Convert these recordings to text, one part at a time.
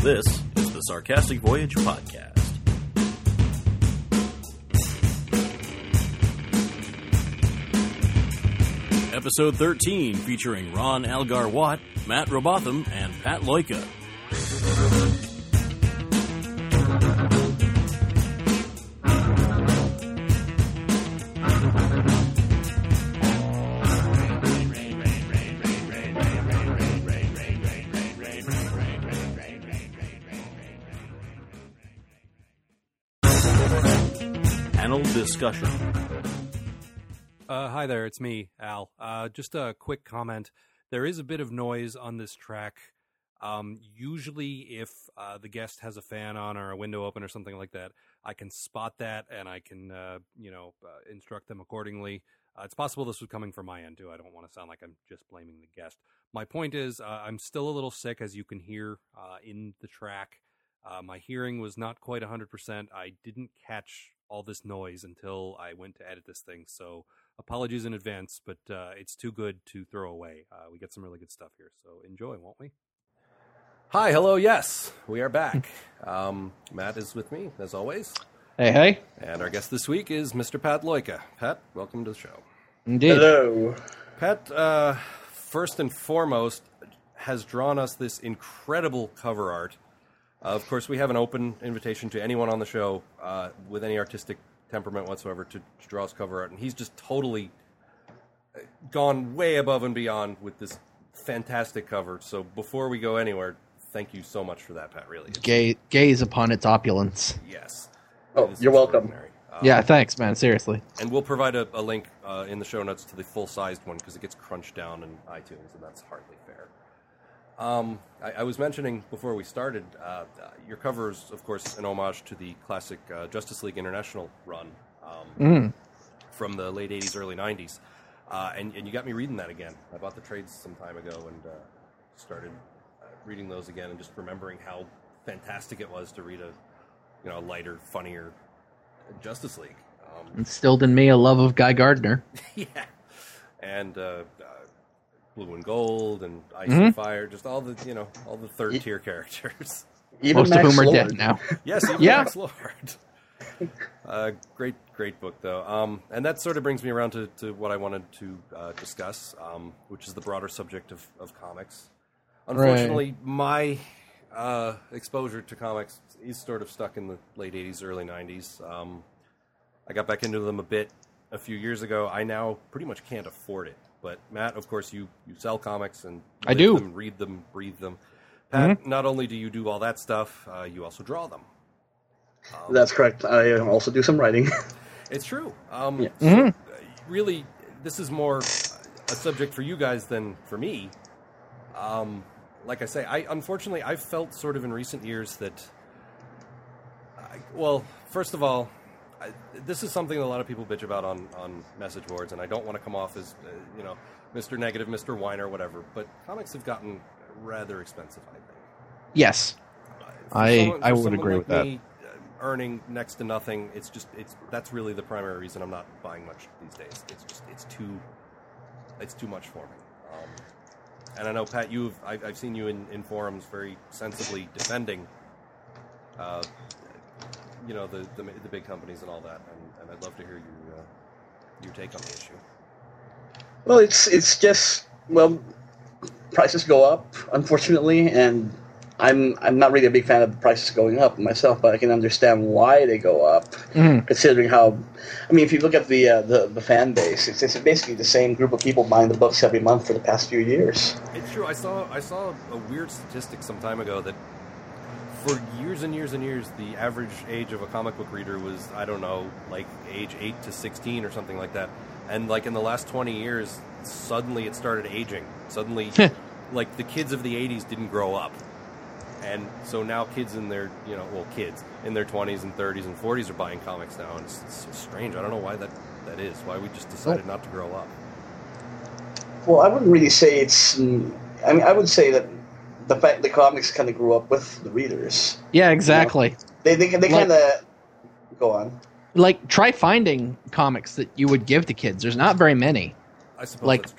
This is the Sarcastic Voyage Podcast. Episode 13, featuring Ron Algar Watt, Matt Robotham, and Pat Loika. Panel discussion. Hi there, it's me, Al. Just a quick comment. There is a bit of noise on this track. Usually if the guest has a fan on or a window open or something like that, I can spot that and I can, instruct them accordingly. It's possible this was coming from my end, too. I don't want to sound like I'm just blaming the guest. My point is, I'm still a little sick, as you can hear in the track. My hearing was not quite 100%. I didn't catch all this noise until I went to edit this thing, so apologies in advance, but it's too good to throw away. We get some really good stuff here, so enjoy, won't we? Hi, hello, yes, we are back. Matt is with me, as always. Hey. And our guest this week is Mr. Pat Loika. Pat, welcome to the show. Indeed. Hello. Pat, first and foremost, has drawn us this incredible cover art. Of course, we have an open invitation to anyone on the show with any artistic temperament whatsoever to draw us cover art, and he's just totally gone way above and beyond with this fantastic cover. So before we go anywhere, thank you so much for that, Pat, really. Gaze upon its opulence. Yes. Oh, you're welcome. Yeah, thanks, man, seriously. And we'll provide a link in the show notes to the full-sized one, because it gets crunched down in iTunes, and that's hardly fair. I was mentioning before we started, your cover is, of course, an homage to the classic Justice League International run from the late 80s, early 90s. And you got me reading that again. I bought the trades some time ago and started reading those again and just remembering how fantastic it was to read a lighter, funnier Justice League. Instilled in me a love of Guy Gardner. Yeah. And Blue and Gold and Ice and Fire, just all the third tier characters. Even Most Max of whom are Lord. dead now. Yes, even Yeah. Max Lord. Great book though. And that sort of brings me around to what I wanted to discuss, which is the broader subject of comics. Unfortunately, my exposure to comics is sort of stuck in the late 80s, early 90s. I got back into them a bit a few years ago. I now pretty much can't afford it. But Matt, of course, you sell comics and I do. them, read them, breathe them. Pat, not only do you do all that stuff, you also draw them. That's correct. I also do some writing. It's true. Yeah. So, really, this is more a subject for you guys than for me. Like I say, unfortunately, I've felt sort of in recent years that, first of all, this is something that a lot of people bitch about on message boards, and I don't want to come off as, Mr. Negative, Mr. Whiner, whatever, but comics have gotten rather expensive, I think. Yes. I would agree with that. Me, earning next to nothing, that's really the primary reason I'm not buying much these days. It's too much for me. And I know, Pat, I've seen you in forums very sensibly defending the big companies and all that, and I'd love to hear your take on the issue. Well, it's just, prices go up, unfortunately, and I'm not really a big fan of the prices going up myself, but I can understand why they go up, considering how, if you look at the fan base, it's basically the same group of people buying the books every month for the past few years. It's true. I saw a weird statistic some time ago that for years and years and years, the average age of a comic book reader was, I don't know, like age 8 to 16 or something like that. And like in the last 20 years, suddenly it started aging. Suddenly, like the kids of the 80s didn't grow up. And so now kids in their, kids in their 20s and 30s and 40s are buying comics now. And it's so strange. I don't know why that is. Why we just decided not to grow up. Well, I wouldn't really say it's... I would say that the fact the comics kind of grew up with the readers. Yeah, exactly. They kind of... Go on. Like, try finding comics that you would give to kids. There's not very many. I suppose that's true.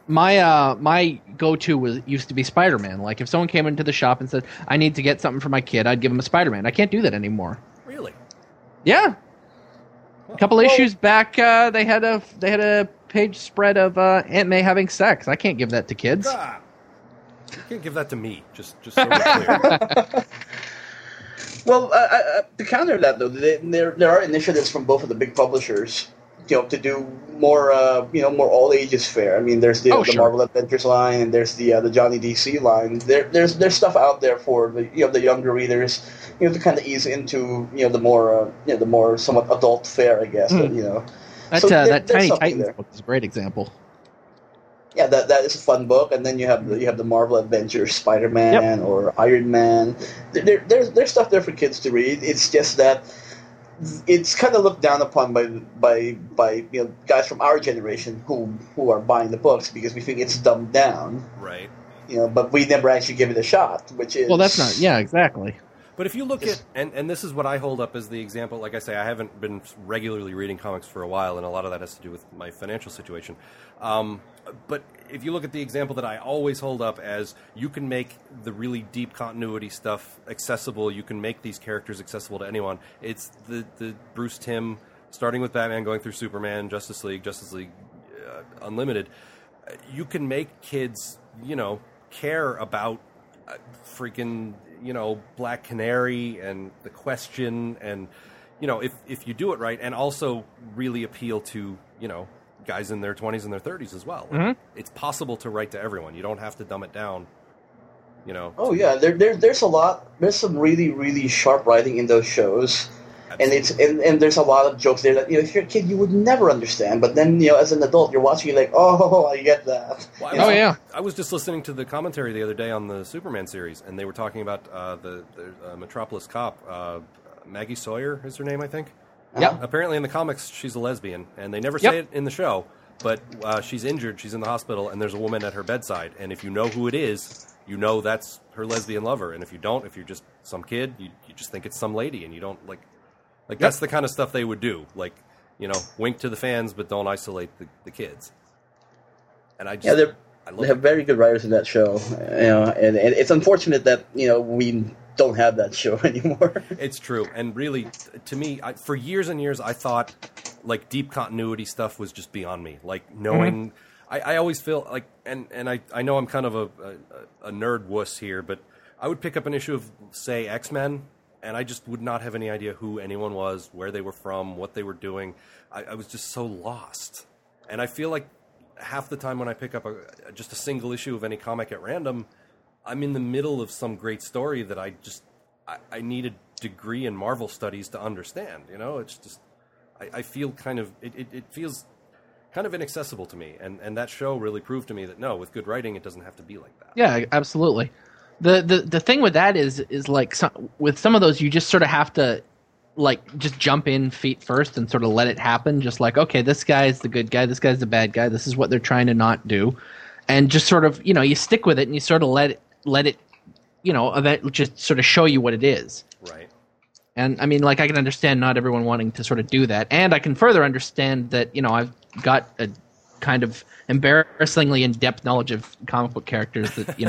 my go-to used to be Spider-Man. Like if someone came into the shop and said, "I need to get something for my kid," I'd give him a Spider-Man. I can't do that anymore. Really? Yeah. A couple issues back, they had a page spread of Aunt May having sex. I can't give that to kids. You can't give that to me. Just so we're clear. Well, to counter that though, there are initiatives from both of the big publishers, to do more, more all ages fare. I mean, there's the Marvel Adventures line, and there's the Johnny DC line. There's stuff out there for the younger readers, to kind of ease into the more somewhat adult fare, I guess. That Tiny Titans book is a great example. Yeah, that is a fun book, and then you have the Marvel Adventures, Spider-Man or Iron Man. There's stuff there for kids to read. It's just that it's kind of looked down upon by guys from our generation who are buying the books because we think it's dumbed down. Right. But we never actually give it a shot, which is that's not. Yeah, exactly. But if you look at, and this is what I hold up as the example, like I say, I haven't been regularly reading comics for a while, and a lot of that has to do with my financial situation. But if you look at the example that I always hold up as, you can make the really deep continuity stuff accessible, you can make these characters accessible to anyone, it's the Bruce Timm, starting with Batman, going through Superman, Justice League Unlimited. You can make kids, care about freaking... Black Canary and The Question, and if you do it right, and also really appeal to guys in their 20s and their 30s as well. Mm-hmm. It's possible to write to everyone. You don't have to dumb it down. Oh yeah, there's a lot. There's some really really sharp writing in those shows. Absolutely. And there's a lot of jokes there that if you're a kid you would never understand, but then as an adult you're watching, you're like, oh, I get that. Well, I was just listening to the commentary the other day on the Superman series, and they were talking about the Metropolis cop, Maggie Sawyer is her name, I think. Yeah. Apparently in the comics she's a lesbian, and they never say it in the show, but she's injured, she's in the hospital, and there's a woman at her bedside, and if you know who it is, that's her lesbian lover, and if you don't, if you're just some kid, you just think it's some lady, and you don't that's the kind of stuff they would do. Wink to the fans, but don't isolate the kids. And I just... they have very good writers in that show. And it's unfortunate that, we don't have that show anymore. It's true. And really, to me, for years and years, I thought, deep continuity stuff was just beyond me. Knowing... Mm-hmm. I always feel like... And I know I'm kind of a nerd wuss here, but I would pick up an issue of, say, X-Men... and I just would not have any idea who anyone was, where they were from, what they were doing. I was just so lost. And I feel like half the time when I pick up just a single issue of any comic at random, I'm in the middle of some great story that I need a degree in Marvel studies to understand. It's just, I feel kind of, it feels kind of inaccessible to me. And that show really proved to me that, no, with good writing, it doesn't have to be like that. Yeah, absolutely. The thing with that is with some of those you just sort of have to just jump in feet first and sort of let it happen. Just okay, this guy's the good guy, this guy's the bad guy. This is what they're trying to not do, and just sort of you stick with it and you sort of let it just sort of show you what it is. Right. And I mean, I can understand not everyone wanting to sort of do that, and I can further understand that I've got a kind of embarrassingly in-depth knowledge of comic book characters that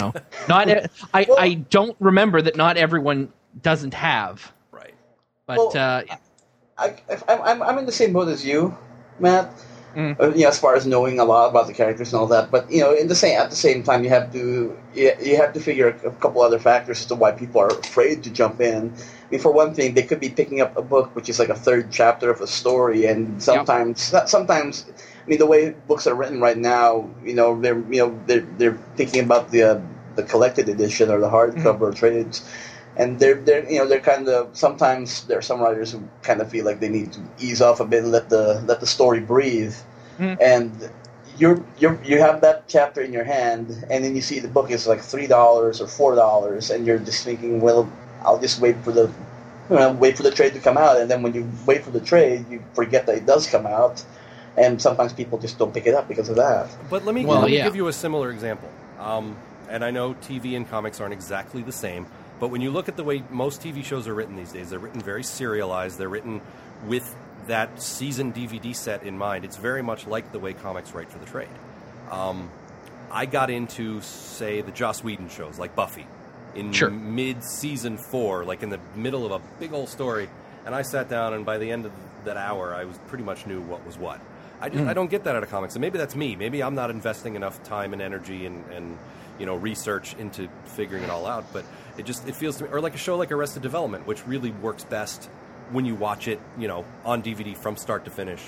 I don't remember that not everyone doesn't have. Right. But I'm in the same boat as you, Matt. As far as knowing a lot about the characters and all that. But at the same time, you have to figure a couple other factors as to why people are afraid to jump in. I mean, for one thing, they could be picking up a book which is like a third chapter of a story, and sometimes. I mean, the way books are written right now, they're thinking about the collected edition or the hardcover trades, and they're kind of, sometimes there are some writers who kind of feel like they need to ease off a bit and let the story breathe, and you have that chapter in your hand, and then you see the book is like $3 or $4, and you're just thinking, well, I'll just wait for the trade to come out, and then when you wait for the trade, you forget that it does come out. And sometimes people just don't pick it up because of that. But let me give you a similar example. And I know TV and comics aren't exactly the same, but when you look at the way most TV shows are written these days, they're written very serialized. They're written with that season DVD set in mind. It's very much like the way comics write for the trade. I got into, say, the Joss Whedon shows, like Buffy, in Sure. mid-season 4, like in the middle of a big old story, and I sat down, and by the end of that hour, I was pretty much knew what was what. I don't get that out of comics, and maybe that's me. Maybe I'm not investing enough time and energy and research into figuring it all out, but it feels to me, or like a show like Arrested Development, which really works best when you watch it, on DVD from start to finish.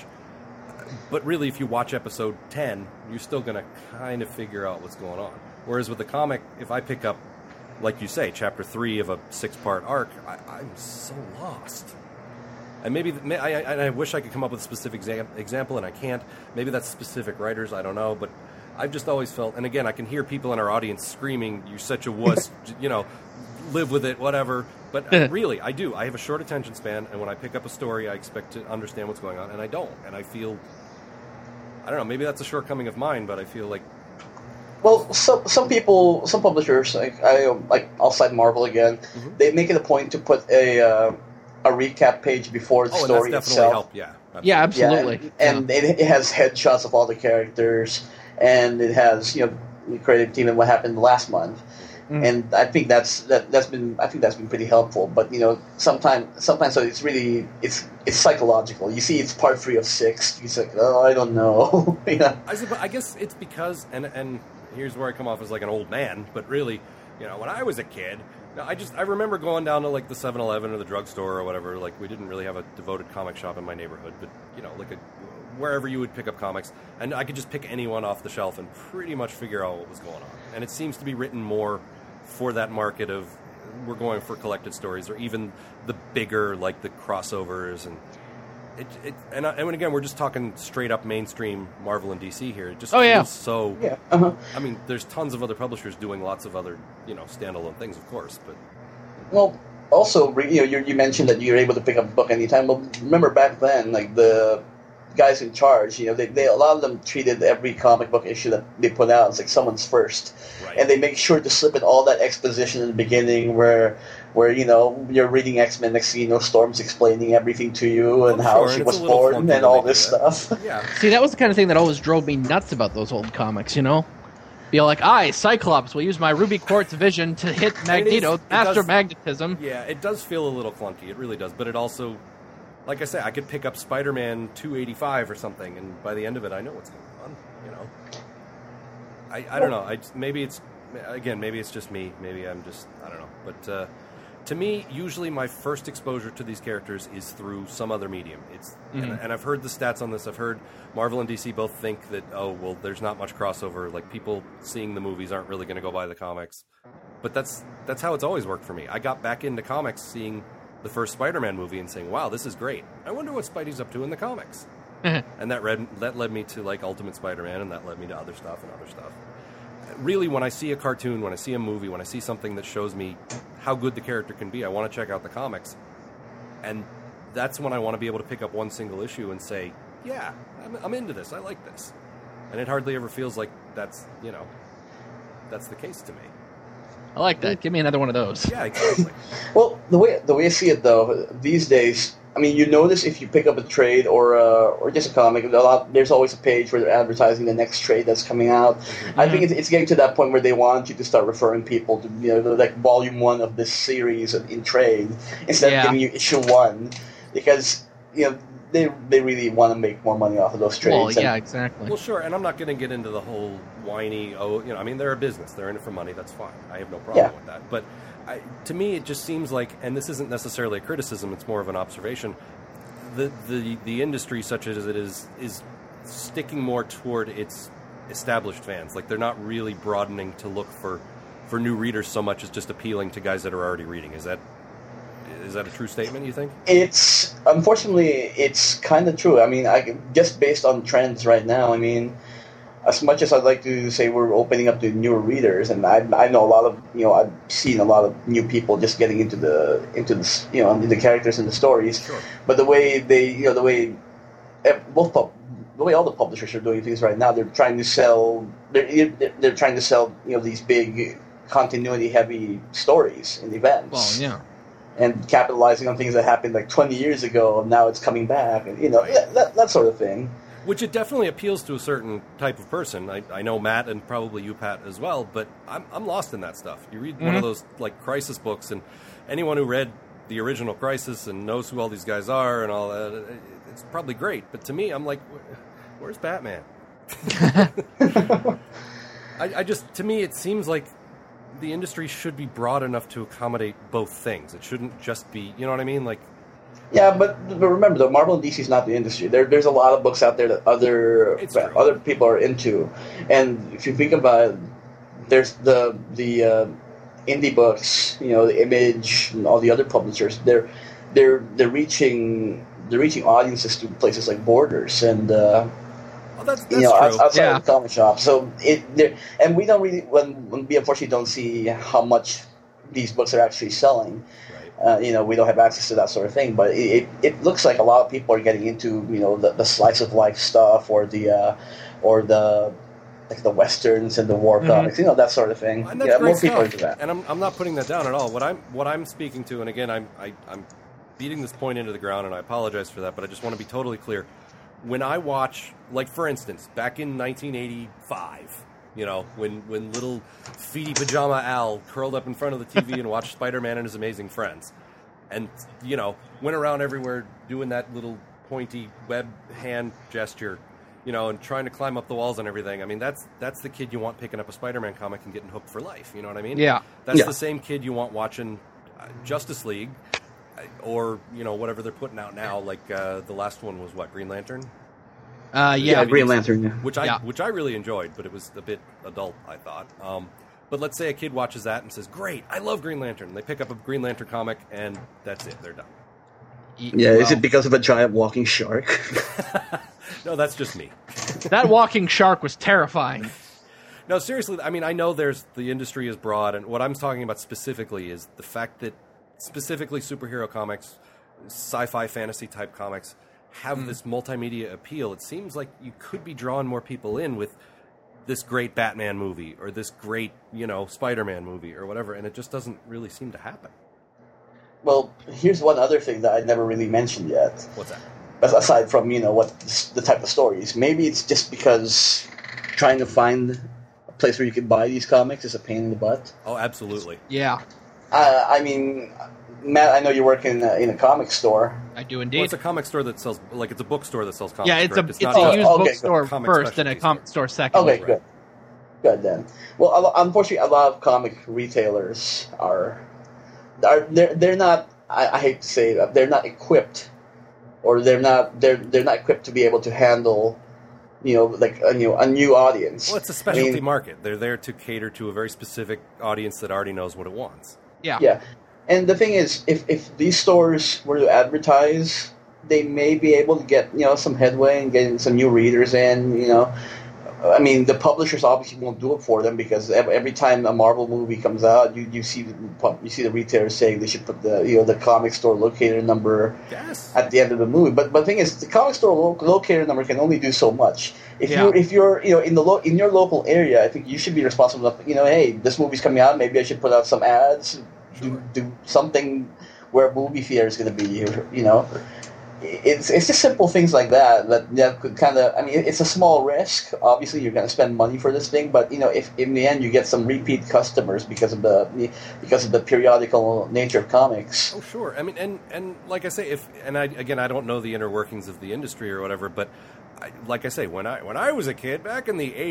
But really, if you watch episode 10, you're still going to kind of figure out what's going on. Whereas with the comic, if I pick up, like you say, chapter 3 of a 6-part arc, I'm so lost. And maybe I wish I could come up with a specific example, and I can't. Maybe that's specific writers, I don't know. But I've just always felt, and again, I can hear people in our audience screaming, "You're such a wuss," live with it, whatever. But really, I do. I have a short attention span, and when I pick up a story, I expect to understand what's going on, and I don't. And I feel, I don't know, maybe that's a shortcoming of mine, but I feel like... Well, some people, some publishers, I'll cite Marvel again, they make it a point to put a recap page before the story and that's itself. definitely helped, Yeah, absolutely. Yeah, and it has headshots of all the characters, and it has the creative team and what happened last month. And I think that's been pretty helpful. But sometimes so it's really it's psychological. You see, it's part 3 of 6. It's like, oh, I don't know. I guess it's because, and here's where I come off as like an old man, but really, when I was a kid, I remember going down to like the 7-Eleven or the drugstore or whatever. Like, we didn't really have a devoted comic shop in my neighborhood, but wherever you would pick up comics, and I could just pick anyone off the shelf and pretty much figure out what was going on. And it seems to be written more for that market of, we're going for collected stories, or even the bigger, like the crossovers, and and again, we're just talking straight up mainstream Marvel and DC here. It just feels so. Yeah. Uh-huh. I mean, there's tons of other publishers doing lots of other standalone things, of course, but well, also you mentioned that you're able to pick up a book anytime. Well, remember back then, like the guys in charge, they a lot of them treated every comic book issue that they put out as like someone's first, right. And they make sure to slip in all that exposition in the beginning where you're reading X-Men, next thing you know, Storm's explaining everything to you and how she was born and all this stuff. Yeah. See, that was the kind of thing that always drove me nuts about those old comics, Be like, Cyclops will use my ruby quartz vision to hit Magneto, master magnetism. Yeah, it does feel a little clunky. It really does. But it also, like I say, I could pick up Spider-Man 285 or something, and by the end of it, I know what's going on. I don't know. Maybe it's just me. Maybe I'm just, I don't know. But to me, usually my first exposure to these characters is through some other medium. And I've heard the stats on this. I've heard Marvel and DC both think that, there's not much crossover. Like, people seeing the movies aren't really going to go buy the comics. But that's how it's always worked for me. I got back into comics seeing the first Spider-Man movie and saying, wow, this is great. I wonder what Spidey's up to in the comics. And that led me to, like, Ultimate Spider-Man, and that led me to other stuff. Really, when I see a cartoon, when I see a movie, when I see something that shows me how good the character can be, I want to check out the comics. And that's when I want to be able to pick up one single issue and say, yeah, I'm into this. I like this. And it hardly ever feels like that's the case to me. I like that. Give me another one of those. Yeah, exactly. Well, the way I see it, though, these days, I mean, you notice if you pick up a trade or just a comic, there's always a page where they're advertising the next trade that's coming out. Mm-hmm. I think it's getting to that point where they want you to start referring people to like volume 1 of this series in trade instead of giving you issue 1, because they really want to make more money off of those trades. Well, yeah, exactly. Well, sure, and I'm not going to get into the whole whiny, I mean, they're a business. They're in it for money. That's fine. I have no problem with that. But to me, it just seems like, and this isn't necessarily a criticism, it's more of an observation, the industry, such as it is sticking more toward its established fans. Like, they're not really broadening to look for new readers so much as just appealing to guys that are already reading. Is that a true statement, you think? Unfortunately, it's kind of true. I mean, just based on trends right now, I mean, as much as I'd like to say we're opening up to newer readers, and I know a lot of, I've seen a lot of new people just getting into the characters and the stories. Sure. But the way all the publishers are doing things right now, they're trying to sell these big continuity heavy stories and events. Well, yeah. And capitalizing on things that happened like 20 years ago, and now it's coming back, and that sort of thing. Which it definitely appeals to a certain type of person. I know Matt and probably you, Pat, as well. But I'm lost in that stuff. You read one of those like Crisis books, and anyone who read the original Crisis and knows who all these guys are and all that, it's probably great. But to me, I'm like, where's Batman? To me, it seems like the industry should be broad enough to accommodate both things. It shouldn't just be, you know what I mean? Like, yeah, but remember, though, Marvel and DC is not the industry. There's a lot of books out there that other people are into, and if you think about it, there's the indie books, you know, the Image and all the other publishers. They're reaching audiences through places like Borders and that's you know, true. outside Yeah. of the comic shop. So and we don't really when we unfortunately don't see how much these books are actually selling. You know, we don't have access to that sort of thing, but it looks like a lot of people are getting into, you know, the slice of life stuff or the like the westerns and the war comics, you know, that sort of thing. And that's Yeah, great more people are stuff. into that. And I'm not putting that down at all. What I'm speaking to, and again, I'm beating this point into the ground, and I apologize for that, but I just want to be totally clear. When I watch, like for instance, back in 1985. You know, when little feety pajama Al curled up in front of the TV and watched Spider-Man and His Amazing Friends, and you know, went around everywhere doing that little pointy web hand gesture, you know, and trying to climb up the walls and everything. I mean, that's the kid you want picking up a Spider-Man comic and getting hooked for life. You know what I mean? Yeah. That's the same kid you want watching Justice League, or you know, whatever they're putting out now. Like the last one was what, Green Lantern. Yeah, Green Lantern. Yeah. Which I really enjoyed, but it was a bit adult, I thought. But let's say a kid watches that and says, "Great, I love Green Lantern." And they pick up a Green Lantern comic, and that's it. They're done. Yeah, is it because of a giant walking shark? No, that's just me. That walking shark was terrifying. No, seriously. I mean, I know the industry is broad, and what I'm talking about specifically is the fact that specifically superhero comics, sci-fi, fantasy type comics, have this multimedia appeal. It seems like you could be drawing more people in with this great Batman movie or this great, you know, Spider-Man movie or whatever, and it just doesn't really seem to happen. Well, here's one other thing that I never really mentioned yet. What's that? Aside from, you know, what the type of stories. Maybe it's just because trying to find a place where you can buy these comics is a pain in the butt. Oh, absolutely. Yeah, I mean, Matt, I know you work in a comic store. I do Well, indeed. it's a comic store that sells, like, it's a bookstore that sells comics. Yeah, it's correct? a not just used okay, bookstore comic first and a specialty comic store second. Okay, good then. Well, unfortunately, a lot of comic retailers they're not. I hate to say that they're not equipped, or they're not equipped to be able to handle, you know, like a new audience. Well, it's a specialty market. They're there to cater to a very specific audience that already knows what it wants. Yeah. Yeah, and the thing is, if these stores were to advertise, they may be able to get, you know, some headway and getting some new readers in. You know, I mean, the publishers obviously won't do it for them because every time a Marvel movie comes out, you see the retailers saying they should put the comic store locator number at the end of the movie. But the thing is, the comic store locator number can only do so much. If you're you know in your local area, I think you should be responsible. You know, hey, this movie's coming out. Maybe I should put out some ads. Do something where a movie theater is going to be. You know. It's just simple things like that could kind of. I mean, it's a small risk. Obviously, you're going to spend money for this thing, but you know, if in the end you get some repeat customers because of the periodical nature of comics. Oh, sure. I mean, and like I say, I don't know the inner workings of the industry or whatever, but like I say, when I was a kid back in the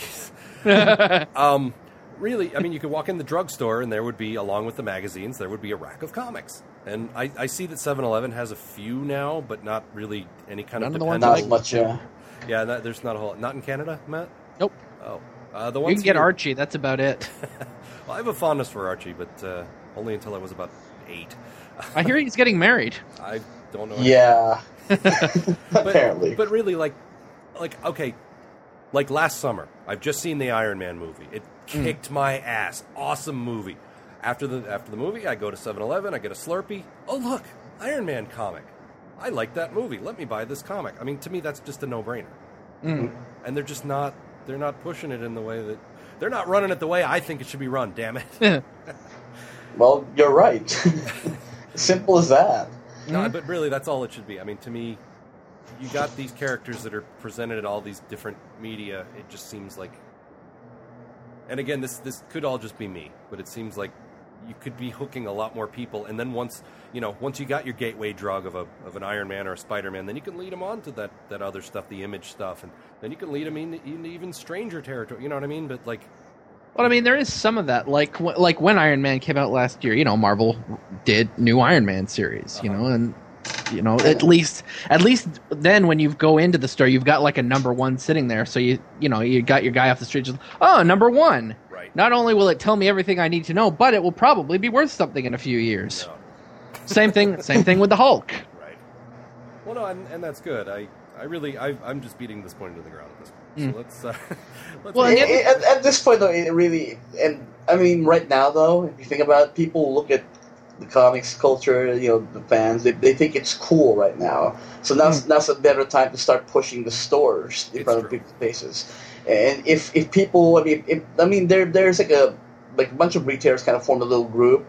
'80s, really, I mean, you could walk in the drugstore and there would be, along with the magazines, there would be a rack of comics. And I see that 7-Eleven has a few now, but not really any kind of dependable. Not as much. Yeah, there's not a whole. Not in Canada, Matt. Nope. Oh, the You ones can get here- Archie. That's about it. Well, I have a fondness for Archie, but only until I was about 8. I hear he's getting married. I don't know. Yeah. But, Apparently. but really, like okay, like last summer, I've just seen the Iron Man movie. It kicked my ass. Awesome movie. After the movie, I go to 7-Eleven, I get a Slurpee. Oh, look, Iron Man comic. I like that movie. Let me buy this comic. I mean, to me, that's just a no-brainer. And they're not pushing it in the way that, they're not running it the way I think it should be run, damn it. Well, you're right. Simple as that. No, but really, that's all it should be. I mean, to me, you got these characters that are presented in all these different media. It just seems like, and again, this could all just be me, but it seems like you could be hooking a lot more people, and then once you got your gateway drug of an Iron Man or a Spider-Man, then you can lead them on to that other stuff, the Image stuff, and then you can lead them into even stranger territory. You know what I mean? But like, well, I mean, there is some of that. Like when Iron Man came out last year, Marvel did new Iron Man series, and at least then when you go into the store, you've got like a number one sitting there, so you got your guy off the street just, oh, number one. right? Not only will it tell me everything I need to know, but it will probably be worth something in a few years. No. Same thing with the Hulk. Right. Well, no, and that's good. I'm just beating this point into the ground at this point. So let's. Well, at this point, though, it really, and I mean, right now, though, if you think about it, people look at the comics culture, the fans, they think it's cool right now. So now's a better time to start pushing the stores in front of people's faces. And if people, there's like a bunch of retailers kind of formed a little group,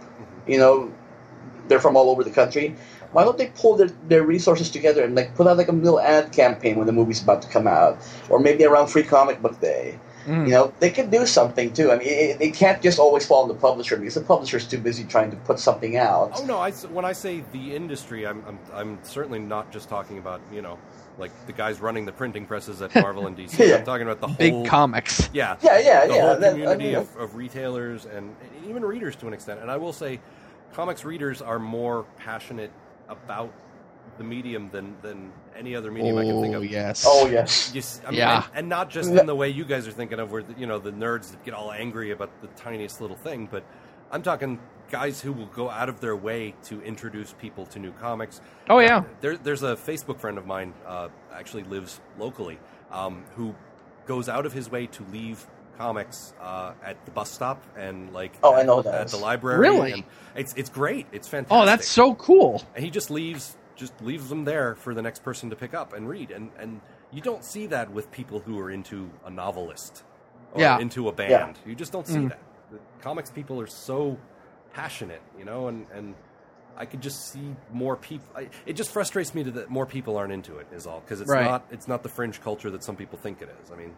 they're from all over the country. Why don't they pull their resources together and put out a little ad campaign when the movie's about to come out, or maybe around Free Comic Book Day? They can do something too. I mean, it can't just always fall on the publisher, because the publisher's too busy trying to put something out. Oh no! When I say the industry, I'm certainly not just talking about like the guys running the printing presses at Marvel and DC. Yeah. I'm talking about the whole big comics. Yeah, the whole community of retailers and even readers to an extent. And I will say, comics readers are more passionate about the medium than any other medium I can think of. Yes. Oh, yes. And not just in the way you guys are thinking of, where the nerds that get all angry about the tiniest little thing, but I'm talking guys who will go out of their way to introduce people to new comics. Oh, yeah. There's a Facebook friend of mine, actually lives locally, who goes out of his way to leave comics at the bus stop and I know that. at the library. Really? And it's great. It's fantastic. Oh, that's so cool. And he just leaves them there for the next person to pick up and read. And you don't see that with people who are into a novelist or into a band. Yeah. You just don't see that. The comics people are so passionate, and I could just see more people. It just frustrates me that more people aren't into it, is all, because it's not the fringe culture that some people think it is. I mean,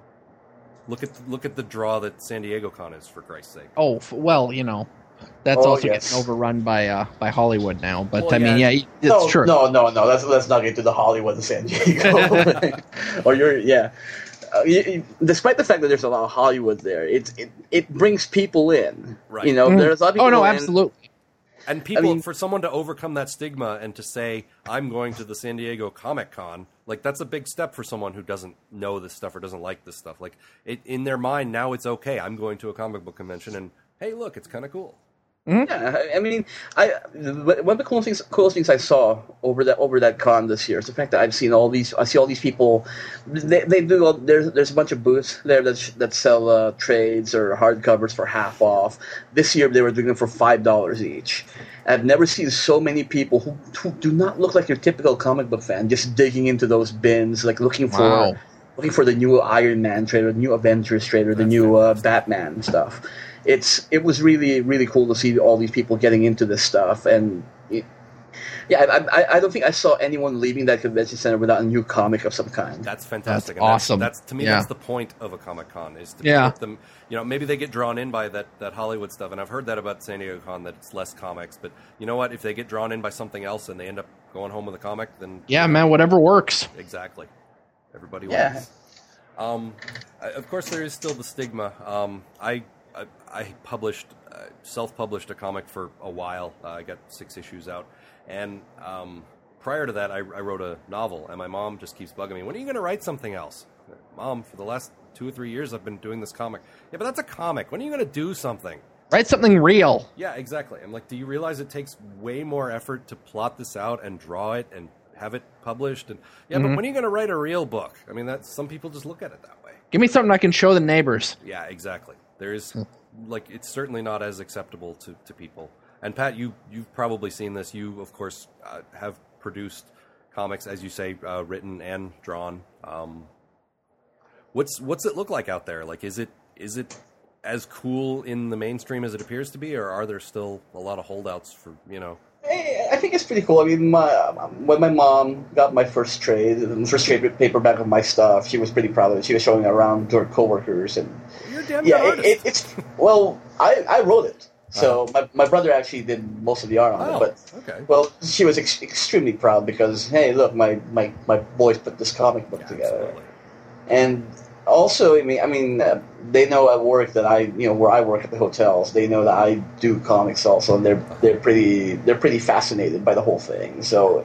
look at the draw that San Diego Con is, for Christ's sake. Oh, well, that's also yes. getting overrun by Hollywood now. But Well, I mean, yeah. it's true. No. Let's not get to the Hollywood of San Diego. Despite the fact that there's a lot of Hollywood there, it brings people in. Right. There's a lot of people. Oh no, in. absolutely. And people, for someone to overcome that stigma and to say, I'm going to the San Diego Comic Con, that's a big step for someone who doesn't know this stuff or doesn't like this stuff. In their mind, now it's okay. I'm going to a comic book convention, and hey, look, it's kind of cool. Yeah, I mean, one of the coolest things I saw over that con this year is the fact that I see all these people. They do. There's a bunch of booths there that sell trades or hardcovers for half off. This year they were doing them for $5 each. I've never seen so many people who do not look like your typical comic book fan just digging into those bins, looking for the new Iron Man trade, or the new Avengers trade, or the new Batman stuff. It was really, really cool to see all these people getting into this stuff, and I don't think I saw anyone leaving that convention center without a new comic of some kind. That's fantastic. That's awesome. That's to me, that's the point of a Comic Con, is to put them. Maybe they get drawn in by that Hollywood stuff, and I've heard that about San Diego Con, that it's less comics. But you know what? If they get drawn in by something else and they end up going home with a comic, then man, whatever works. Exactly. Everybody wins. Of course, there is still the stigma. I self-published a comic for a while. I got 6 issues out. And prior to that, I wrote a novel. And my mom just keeps bugging me, when are you going to write something else? Mom, for the last 2 or 3 years, I've been doing this comic. Yeah, but that's a comic. When are you going to do something? Write something real. Yeah, exactly. I'm like, do you realize it takes way more effort to plot this out and draw it and have it published? And but when are you going to write a real book? I mean, some people just look at it that way. Give me something I can show the neighbors. Yeah, exactly. There is, it's certainly not as acceptable to people. And Pat, you've probably seen this. You, of course, have produced comics, as you say, written and drawn. What's it look like out there? Is it as cool in the mainstream as it appears to be, or are there still a lot of holdouts for? I think it's pretty cool. I mean, when my mom got my first trade paperback of my stuff, she was pretty proud of it. She was showing it around to her coworkers, and You're a damn good artist. it's well, I wrote it. So my brother actually did most of the art on it, but okay. well, she was extremely proud because hey, look, my boys put this comic book together, Absolutely. and also, I mean, they know at work that where I work at the hotels, they know that I do comics also, and they're pretty fascinated by the whole thing. So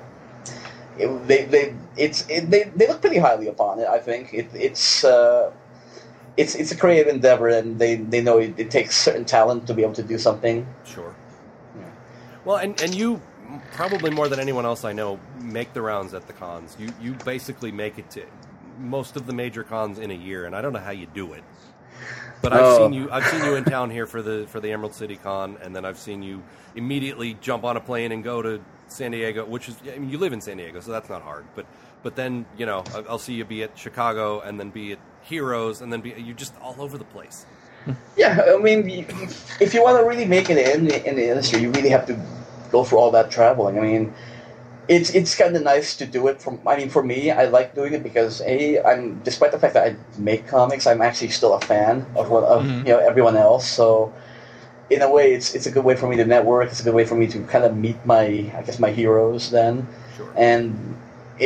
they look pretty highly upon it. I think it's a creative endeavor, and they know it takes certain talent to be able to do something. Sure. Yeah. Well, and you probably more than anyone else I know make the rounds at the cons. You basically make it to most of the major cons in a year, and I don't know how you do it. But I've seen you in town here for the Emerald City Con, and then I've seen you immediately jump on a plane and go to San Diego, which is, I mean, you live in San Diego, so that's not hard. But then, I'll see you be at Chicago, and then be at Heroes, and then you're just all over the place. Yeah, I mean, if you want to really make it in the industry, you really have to go for all that traveling. I mean, it's kind of nice to do it. For me, I like doing it because despite the fact that I make comics, I'm actually still a fan of everyone else. So in a way, it's a good way for me to network. It's a good way for me to kind of meet my heroes then, Sure. and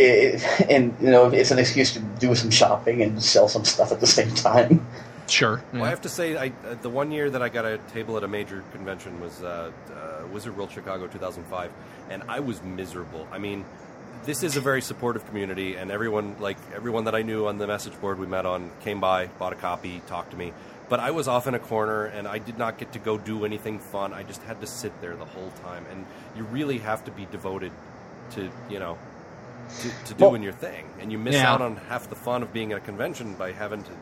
it's an excuse to do some shopping and sell some stuff at the same time. Sure. Well, I have to say, the one year that I got a table at a major convention was Wizard World Chicago 2005, and I was miserable. I mean, this is a very supportive community, and everyone that I knew on the message board we met on came by, bought a copy, talked to me. But I was off in a corner, and I did not get to go do anything fun. I just had to sit there the whole time, and you really have to be devoted to to doing your thing, and you miss out on half the fun of being at a convention by having to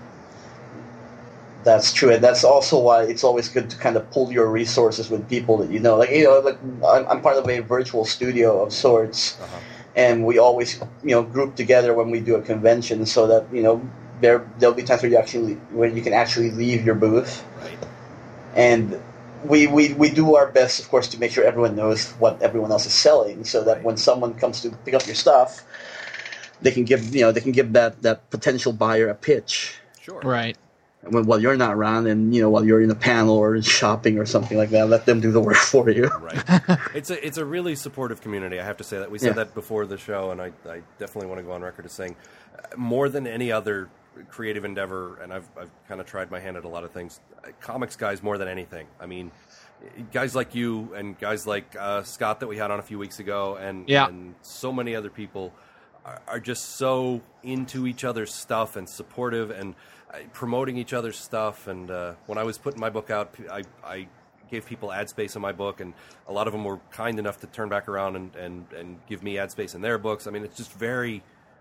That's true, and that's also why it's always good to kind of pool your resources with people that you know. I'm part of a virtual studio of sorts, and we always group together when we do a convention, so that there'll be times where you can actually leave your booth, right. And we do our best, of course, to make sure everyone knows what everyone else is selling, so that when someone comes to pick up your stuff, they can give that potential buyer a pitch. Sure. Right. While you're not around, and while you're in a panel or shopping or something like that, let them do the work for you. Right. It's a really supportive community. I have to say that. We said that before the show, and I definitely want to go on record as saying, more than any other creative endeavor, and I've kind of tried my hand at a lot of things. Comics guys more than anything. I mean, guys like you and guys like Scott that we had on a few weeks ago, and so many other people are just so into each other's stuff and supportive and promoting each other's stuff. And when I was putting my book out, I gave people ad space in my book, and a lot of them were kind enough to turn back around and give me ad space in their books. I mean, it's just very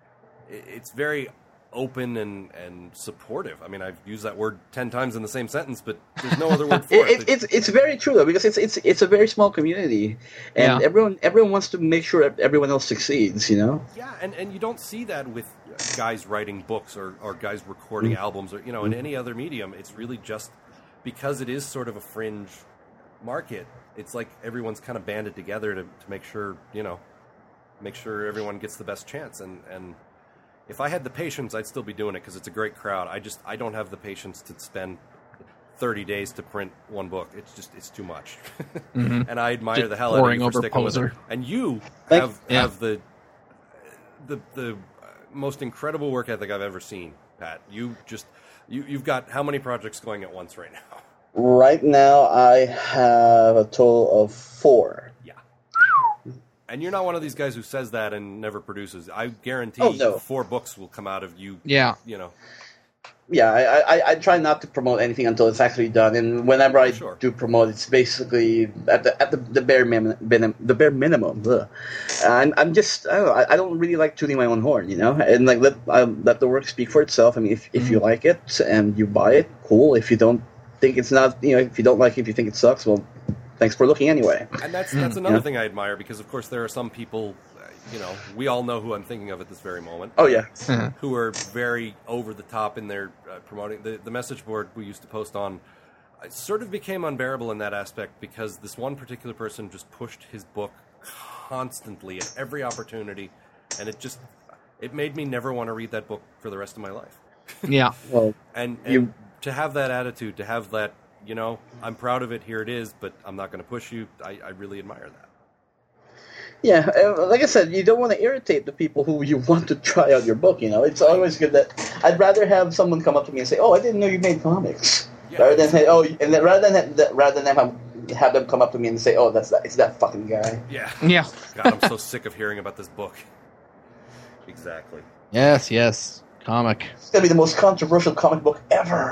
open and supportive. I mean, I've used that word 10 times in the same sentence, but there's no other word for it. It's very true though, because it's a very small community, and everyone wants to make sure everyone else succeeds. Yeah, and you don't see that with guys writing books or guys recording albums or in any other medium. It's really just because it is sort of a fringe market. It's like everyone's kind of banded together to make sure everyone gets the best chance. And if I had the patience, I'd still be doing it because it's a great crowd. I don't have the patience to spend 30 days to print one book. It's too much. And I admire just the hell out of you for sticking Poser. with it. And you have the most incredible work ethic I've ever seen, Pat. You've got how many projects going at once right now? Right now, I have a total of 4. Yeah. And you're not one of these guys who says that and never produces. I guarantee 4 books will come out of you. Yeah. Yeah, I try not to promote anything until it's actually done, and whenever I do promote, it's basically at the bare minimum. Ugh. I'm just I don't really like tooting my own horn, and let the work speak for itself. I mean, if you like it and you buy it, cool. If you don't think it's not, if you don't like it, if you think it sucks, well, thanks for looking anyway. And that's another thing I admire, because of course there are some people. We all know who I'm thinking of at this very moment. Oh, yeah. Who are very over the top in their promoting. The message board we used to post on sort of became unbearable in that aspect, because this one particular person just pushed his book constantly at every opportunity, and it made me never want to read that book for the rest of my life. Yeah. Well, And to have that attitude, to have that, I'm proud of it, here it is, but I'm not going to push you, I really admire that. yeah, like I said, you don't want to irritate the people who you want to try out your book. It's always good that I'd rather have someone come up to me and say, "Oh, I didn't know you made comics," rather than say, "Oh," and then rather than have them come up to me and say, "Oh, it's that fucking guy." Yeah. Yeah. God, I'm so sick of hearing about this book. Exactly. Yes. Comic. It's gonna be the most controversial comic book ever.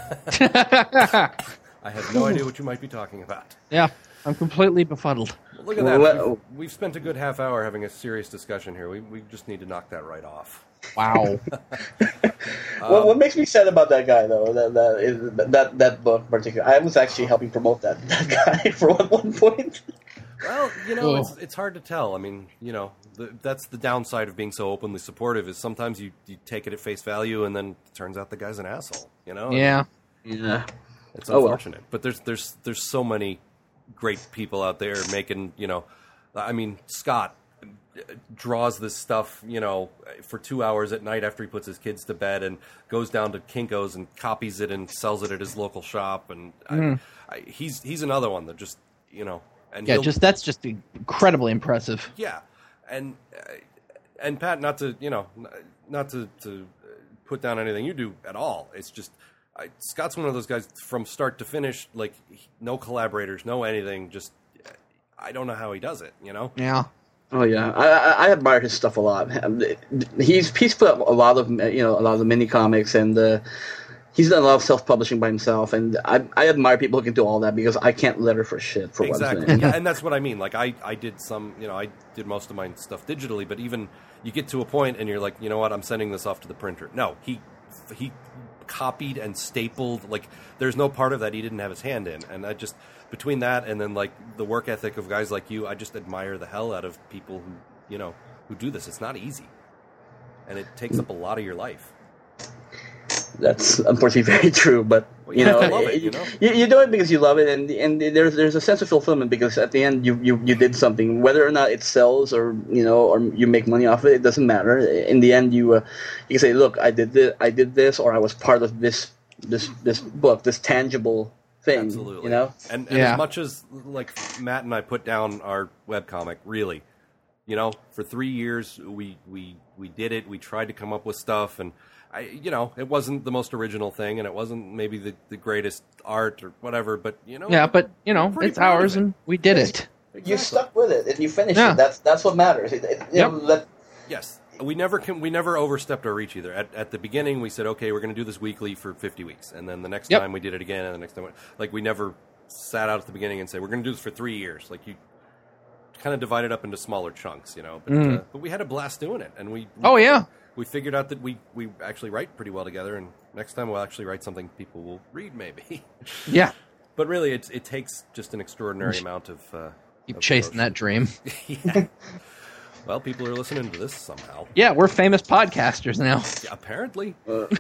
I have no idea what you might be talking about. Yeah. I'm completely befuddled. Well, look at that. We've spent a good half hour having a serious discussion here. We just need to knock that right off. Wow. Well, what makes me sad about that guy, though, that book in particular, I was actually helping promote that guy for one point. Well, it's hard to tell. I mean, that's the downside of being so openly supportive is sometimes you take it at face value and then it turns out the guy's an asshole, Yeah. Yeah. It's unfortunate. But there's so many great people out there making, I mean, Scott draws this stuff, for 2 hours at night after he puts his kids to bed and goes down to Kinko's and copies it and sells it at his local shop. And he's another one that just, and that's just incredibly impressive. Yeah. And Pat, not to put down anything you do at all. It's just, Scott's one of those guys from start to finish, like no collaborators, no anything. Just, I don't know how he does it, Yeah. Oh yeah, I admire his stuff a lot. He's put up a lot of the mini comics, and he's done a lot of self-publishing by himself. And I admire people who can do all that because I can't letter for shit for exactly. one thing. Yeah, and that's what I mean. Like I did some, I did most of my stuff digitally, but even you get to a point and you're like, you know what, I'm sending this off to the printer. No, he copied and stapled. Like there's no part of that he didn't have his hand in, and I just. Between that and then like the work ethic of guys like you, I just admire the hell out of people who do this. It's not easy, and it takes up a lot of your life. That's unfortunately very true, but you love it, you do it because you love it, and there's a sense of fulfillment because at the end you did something, whether or not it sells or or you make money off it. It doesn't matter. In the end, you can say, look, I did this, or I was part of this book, this tangible thing. Absolutely. And as much as like Matt and I put down our webcomic, really, for 3 years we did it. We tried to come up with stuff, and it wasn't the most original thing, and it wasn't maybe the greatest art or whatever, but Yeah, but it's ours, and we did it. You stuck with it and you finished it. That's what matters. Yes. We never overstepped our reach either. At the beginning, we said, okay, we're going to do this weekly for 50 weeks. And then the next time we did it again, and the next time, we never sat out at the beginning and say, we're going to do this for 3 years. Like, you kind of divide it up into smaller chunks, But we had a blast doing it. And we figured out that we actually write pretty well together. And next time we'll actually write something people will read, maybe. Yeah. But really, it takes just an extraordinary amount of... Keep chasing that dream. Yeah. Well, people are listening to this somehow. Yeah, we're famous podcasters now. Yeah, apparently.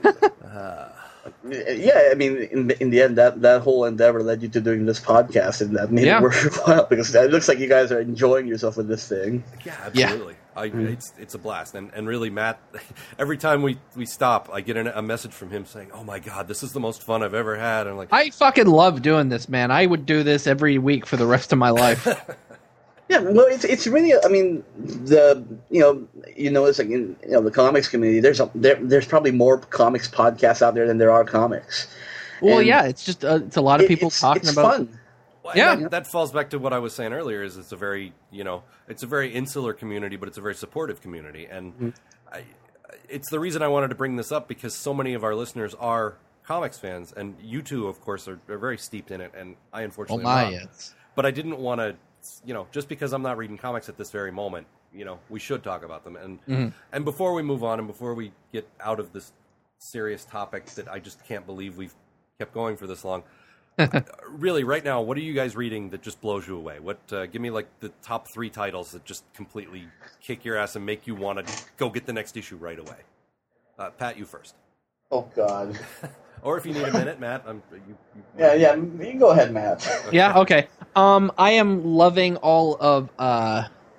Yeah, I mean, in the end, that whole endeavor led you to doing this podcast, and that made it worthwhile because it looks like you guys are enjoying yourself with this thing. Yeah, absolutely. Yeah. It's a blast, and really, Matt. Every time we stop, I get a message from him saying, "Oh my God, this is the most fun I've ever had." And I'm like, I fucking love doing this, man. I would do this every week for the rest of my life. Yeah, well, it's really. I mean, it's like in the comics community. There's probably more comics podcasts out there than there are comics. Well, and it's just it's a lot of people talking about. Fun. Well, that falls back to what I was saying earlier. Is it's a very insular community, but it's a very supportive community, and it's the reason I wanted to bring this up because so many of our listeners are comics fans, and you two, of course, are very steeped in it, and I unfortunately am not. But I didn't want to. Just because I'm not reading comics at this very moment, we should talk about them. And before we move on and before we get out of this serious topic that I just can't believe we've kept going for this long, really, right now, what are you guys reading that just blows you away? Give me like the top 3 titles that just completely kick your ass and make you want to go get the next issue right away. Pat, you first. Oh, God. Or if you need a minute, Matt. Yeah, you can go ahead, Matt. Yeah, okay. I am loving all of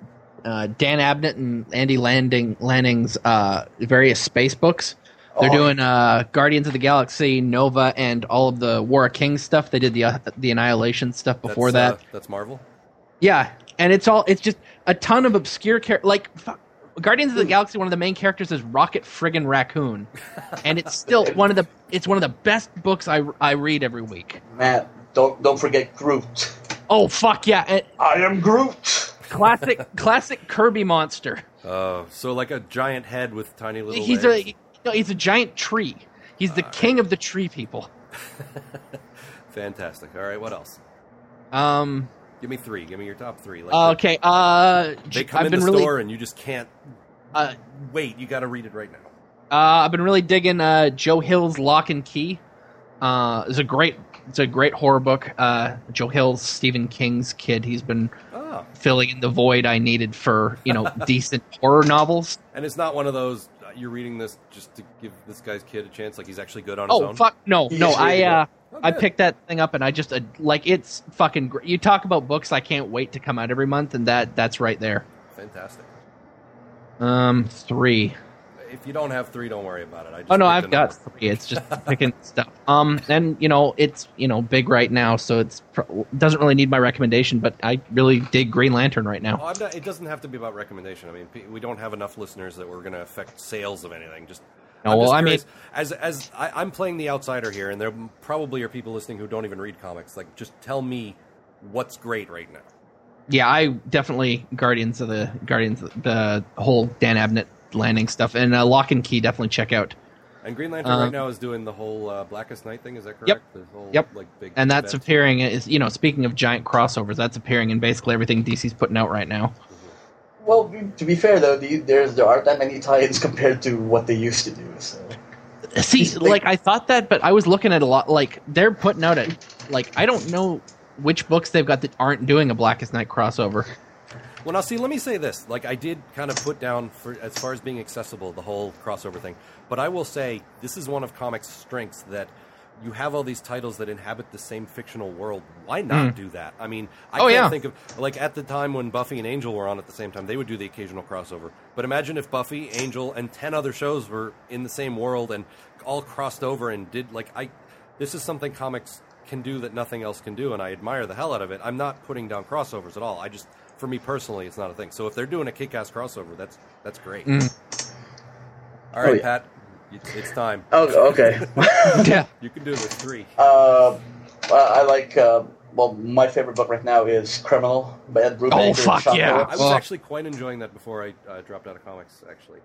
Dan Abnett and Andy Lanning's various space books. They're doing Guardians of the Galaxy, Nova, and all of the War of Kings stuff. They did the Annihilation stuff before that. That's Marvel? Yeah, and it's just a ton of obscure characters. Like, Guardians of the Galaxy, one of the main characters is Rocket Friggin' Raccoon. And it's still one of the best books I read every week. Matt, don't forget Groot. Oh, fuck yeah. I am Groot! Classic Kirby monster. So like a giant head with tiny little He's legs. he's a giant tree. He's the king of the tree people. Fantastic. All right, what else? Give me 3. Give me your top 3. Like Okay. they come in the store and you just can't wait. You got to read it right now. I've been really digging Joe Hill's Lock and Key. It's a great horror book. Joe Hill's Stephen King's kid. He's been filling in the void I needed for decent horror novels. And it's not one of those you're reading this just to give this guy's kid a chance. Like he's actually good on his own. Oh fuck no! I picked that thing up and I just it's fucking great. You talk about books I can't wait to come out every month, and that's right there. Fantastic. 3. If you don't have 3, don't worry about it. I've got 3. It's just picking stuff. And it's big right now, so it doesn't really need my recommendation. But I really dig Green Lantern right now. It doesn't have to be about recommendation. I mean, we don't have enough listeners that we're going to affect sales of anything. I'm playing the outsider here, and there probably are people listening who don't even read comics. Like, just tell me what's great right now. Yeah, I definitely Guardians, the whole Dan Abnett Landing stuff, and Lock and Key definitely check out. And Green Lantern right now is doing the whole Blackest Night thing. Is that correct? Yep. The whole, big and that's event. appearing. Speaking of giant crossovers, that's appearing in basically everything DC's putting out right now. Well, to be fair though, there aren't that many tie-ins compared to what they used to do. So. See, I thought that, but I was looking at a lot. Like they're putting out I don't know which books they've got that aren't doing a Blackest Night crossover. Well, now, see, let me say this. Like, I did kind of put down, for as far as being accessible, the whole crossover thing. But I will say, this is one of comics' strengths, that you have all these titles that inhabit the same fictional world. Why not do that? I mean, I can't think of... Like, at the time when Buffy and Angel were on at the same time, they would do the occasional crossover. But imagine if Buffy, Angel, and 10 other shows were in the same world and all crossed over and did... This is something comics can do that nothing else can do, and I admire the hell out of it. I'm not putting down crossovers at all. For me personally, it's not a thing. So if they're doing a kick-ass crossover, that's great. All right, Pat, it's time. Oh, okay. Yeah, you can do this. 3. I like. My favorite book right now is Criminal by Ed Brubaker. Oh fuck yeah! I was actually quite enjoying that before I dropped out of comics. Actually,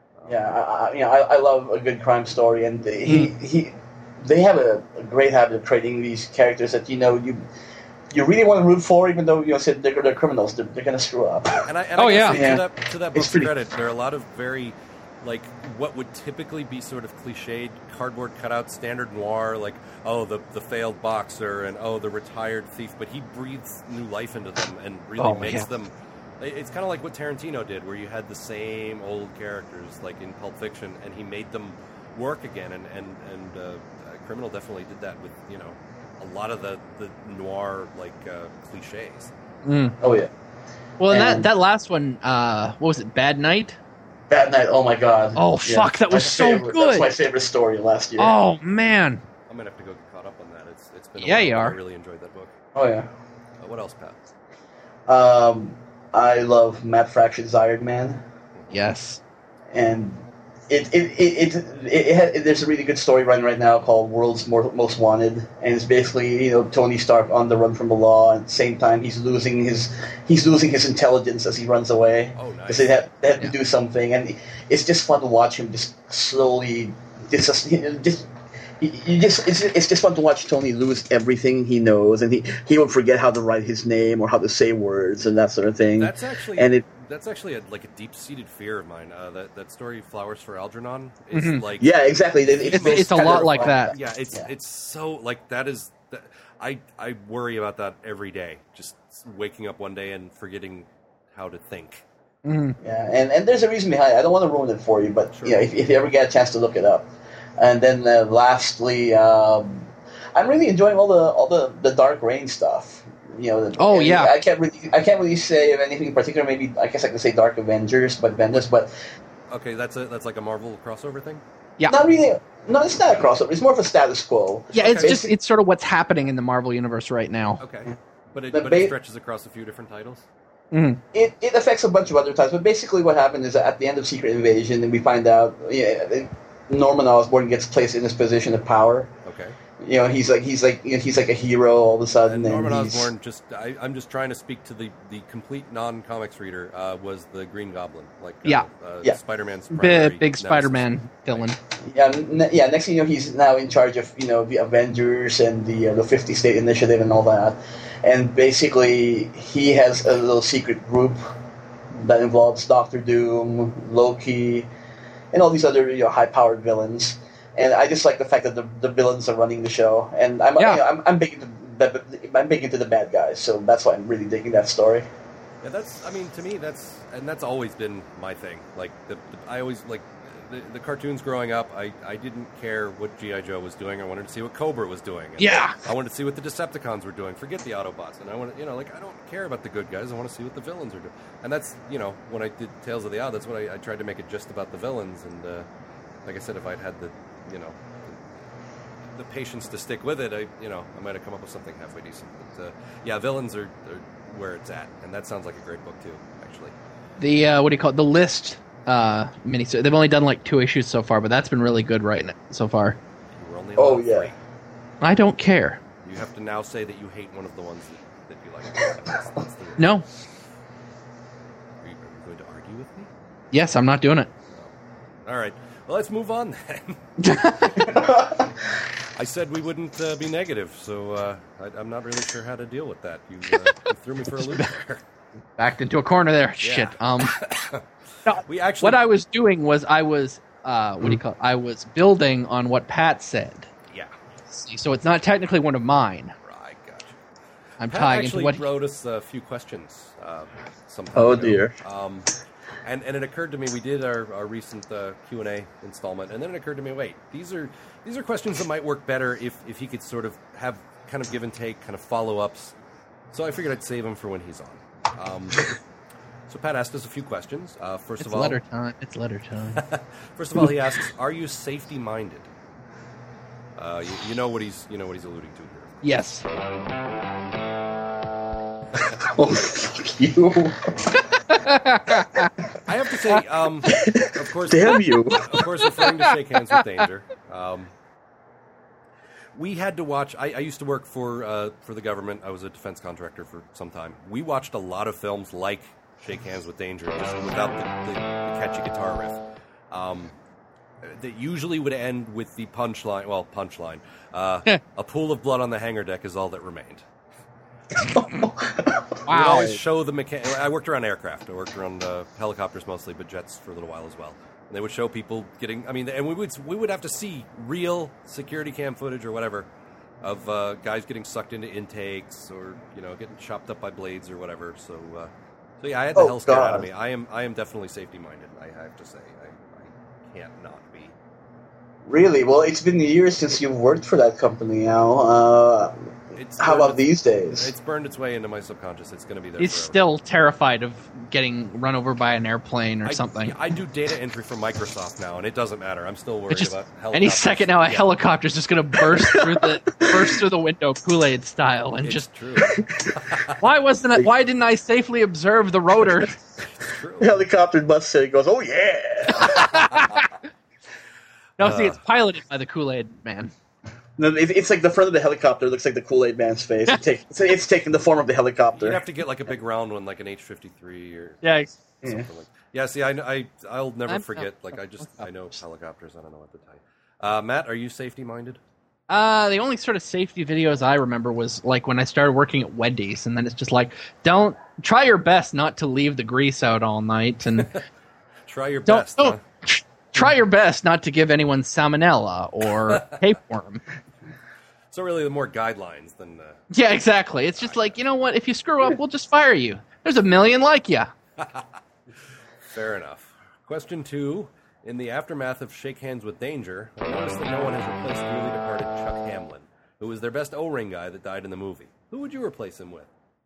I love a good crime story, and they have a great habit of creating these characters that you really want to root for, even though they're criminals. They're going to screw up. And I say to that book's credit, there are a lot of very, what would typically be sort of cliched, cardboard cutout, standard noir, the failed boxer and the retired thief. But he breathes new life into them and really makes them. It's kind of like what Tarantino did, where you had the same old characters, like in Pulp Fiction, and he made them work again. And Criminal definitely did that with a lot of the noir cliches. Oh yeah. Well, and that last one, what was it? Bad Night. Bad Night. Oh my god. Oh fuck, that was so good. That's my favorite story last year. Oh man. I'm gonna have to go get caught up on that. It's been a yeah, while, you are. I really enjoyed that book. Oh yeah. What else, Pat? I love Matt Fraction's Iron Man. Yes. And there's a really good story running right now called World's Most Wanted, and it's basically Tony Stark on the run from the law, and at the same time he's losing his intelligence as he runs away. Oh, nice. Because they have to do something, and it's just fun to watch him just slowly it's just fun to watch Tony lose everything he knows, and he will forget how to write his name or how to say words and that sort of thing. That's actually a deep-seated fear of mine. That story, Flowers for Algernon, is yeah, exactly. It's a lot like that. Yeah, it's so that is. I worry about that every day. Just waking up one day and forgetting how to think. Mm-hmm. Yeah, and there's a reason behind it. I don't want to ruin it for you, but sure. If you ever get a chance to look it up. And then lastly, I'm really enjoying all the Dark Reign stuff. Oh, yeah. I can't really say of anything in particular. Maybe I guess I could say Dark Avengers, but Bendis, but Okay, that's like a Marvel crossover thing. Yeah. not really. No, it's not a crossover. It's more of a status quo. Yeah, it's Okay. it's sort of what's happening in the Marvel universe right now. Okay, but it The stretches across a few different titles. It affects a bunch of other titles, but basically what happened is that at the end of Secret Invasion, and we find out Norman Osborn gets placed in his position of power. Okay. He's like a hero all of a sudden. And Norman he's- Osborn, I'm just trying to speak to the complete non-comics reader, was the Green Goblin, Yeah. Spider-Man's primary Big nemesis. Spider-Man villain. Next thing you know, he's now in charge of the Avengers and the 50 State Initiative and all that. And basically, he has a little secret group that involves Doctor Doom, Loki, and all these other high-powered villains. And I just like the fact that the villains are running the show, and I'm big into the bad guys, so that's why I'm really digging that story. Yeah, to me, that's always been my thing. Like, I always, like, the cartoons growing up, I didn't care what G.I. Joe was doing. I wanted to see what Cobra was doing. And Yeah. I wanted to see what the Decepticons were doing. Forget the Autobots. And I wanted, I don't care about the good guys. I want to see what the villains are doing. And that's, when I did Tales of the Odd, that's what I tried to make it just about the villains. And, like I said, if I'd had the patience to stick with it, I might have come up with something halfway decent. But villains are where it's at, and that sounds like a great book too, actually. The what do you call it? The List mini. They've only done like 2 issues so far, but that's been really good right now, so far. We're only Oh, on yeah. 3. I don't care. You have to now say that you hate one of the ones that you like. That's the rule. No. Are you going to argue with me? Yes, I'm not doing it. All right. Well, let's move on then. I said we wouldn't be negative, so I'm not really sure how to deal with that. You threw me for a loop there. Backed into a corner there. Yeah. Shit. No, We actually. what I was doing was I was what do you call it? I was building on what Pat said. Yeah. So it's not technically one of mine. Right. Gotcha. I'm Pat tying actually into what. wrote us a few questions. Sometime Oh, ago. dear. And it occurred to me, we did our recent Q&A installment, and then it occurred to me, wait, these are questions that might work better if he could sort of have kind of give and take, kind of follow-ups. So I figured I'd save him for when he's on. So Pat asked us a few questions. First It's of all, letter time. It's letter time. First of all, he asks, "Are you safety-minded?" You know what he's alluding to here. Yes. Oh, fuck you! I have to say, of course, Damn you! Of course, referring to Shake Hands with Danger. We had to watch. I used to work for the government. I was a defense contractor for some time. We watched a lot of films like Shake Hands with Danger, just without the catchy guitar riff. That usually would end with the punchline. Well, punchline. A pool of blood on the hangar deck is all that remained. We'd Wow. always show the I worked around aircraft. I worked around helicopters mostly, but jets for a little while as well. And they would show people getting. I mean, and we would have to see real security cam footage or whatever of guys getting sucked into intakes or getting chopped up by blades or whatever. So yeah, I had the hell scared out of me. I am definitely safety minded. I have to say, I can't not be. Really? Well, it's been years since you've worked for that company now. How about these days? It's burned its way into my subconscious. It's going to be there He's forever. still terrified of getting run over by an airplane or something. I do data entry for Microsoft now, and it doesn't matter. I'm still worried It's just about helicopters. any second now, a Yeah, helicopter's just going to burst through the window, Kool-Aid style, and It's just true. why didn't I safely observe the rotor? It's true. The helicopter busts in and goes, "Oh yeah!" No, see, it's piloted by the Kool-Aid man. No, it's like the front of the helicopter looks like the Kool-Aid Man's face. It's taking the form of the helicopter. You'd have to get like a big round one, like an H-53 or Yeah. something like. Yeah, see, I'll never I'm forget. not- Like I know helicopters. I don't know what to tell you. Matt, are you safety minded? The only sort of safety videos I remember was like when I started working at Wendy's, and then it's just like, don't try your best not to leave the grease out all night, and Try your don't best. Huh? try your best not to give anyone salmonella or tapeworm. So really, the more guidelines than. Yeah, exactly. It's just like, you know what? If you screw up, we'll just fire you. There's a million like you. Fair enough. Question 2. In the aftermath of Shake Hands with Danger, I noticed that no one has replaced dearly departed Chuck Hamlin, who was their best O-ring guy that died in the movie. Who would you replace him with?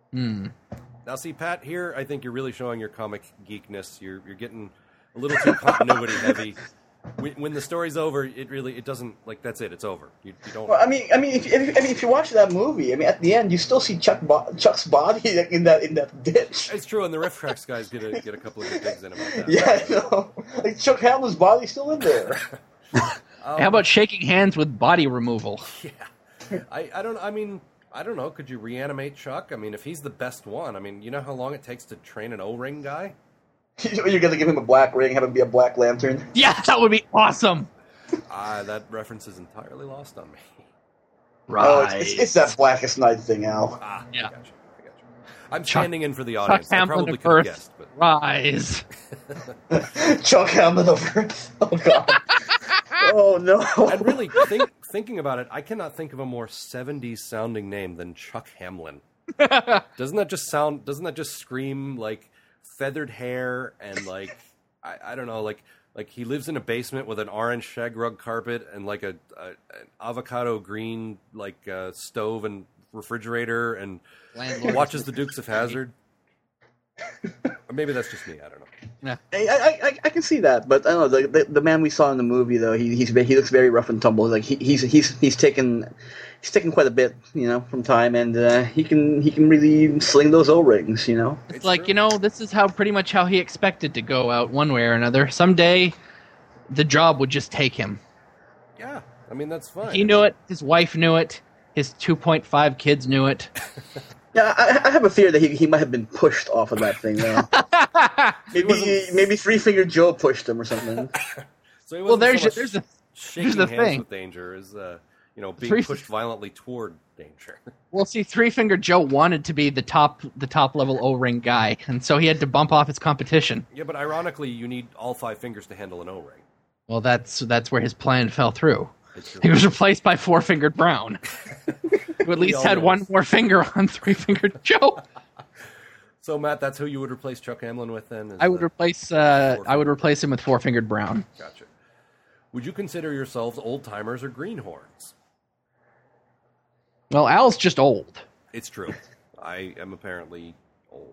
Now, see, Pat, here I think you're really showing your comic geekness. You're getting a little too continuity heavy. When the story's over, it doesn't, like, that's it. It's over. You don't. Well, I mean, if you watch that movie, I mean, at the end, you still see Chuck's body in that ditch. It's true, and the Riff Tracks guys get a couple of good digs in about that. Yeah, I know. Like Chuck Hamlin's body's still in there. How about shaking hands with body removal? Yeah, I don't know. Could you reanimate Chuck? I mean, if he's the best one, I mean, you know how long it takes to train an O-ring guy? You're gonna give him a black ring, have him be a Black Lantern. Yeah, that would be awesome. That reference is entirely lost on me. Right. Oh, it's that Blackest Night thing, Al. Yeah. I got you. I'm standing in for the audience. I probably could have guessed, but Rise. Chuck Hamlin of Earth. Oh god. Oh no. And really, thinking about it, I cannot think of a more 70s sounding name than Chuck Hamlin. Doesn't that just scream like feathered hair and like I don't know, like he lives in a basement with an orange shag rug carpet and like an avocado green like stove and refrigerator and watches the Dukes of Hazzard. Or maybe that's just me. I don't know. Yeah. I can see that, but I don't know the man we saw in the movie though. He looks very rough and tumble. Like he's taken quite a bit, from time, and he can really sling those O-rings, It's like true. This is pretty much how he expected to go out one way or another. Someday, the job would just take him. Yeah, I mean that's fine. He knew it. His wife knew it. His 2.5 kids knew it. Yeah, I have a fear that he might have been pushed off of that thing, though. maybe Three-Fingered Joe pushed him or something. So there's the thing. With danger is being pushed violently toward danger. Well, see, Three-Fingered Joe wanted to be the top level O-ring guy, and so he had to bump off his competition. Yeah, but ironically, you need all 5 fingers to handle an O-ring. Well, that's where his plan fell through. He was replaced by Four-Fingered Brown, who at least had one more finger on Three-Fingered Joe. So, Matt, that's who you would replace Chuck Hamlin with, then? I would replace him with Four-Fingered Brown. Gotcha. Would you consider yourselves old-timers or greenhorns? Well, Al's just old. It's true. I am apparently old.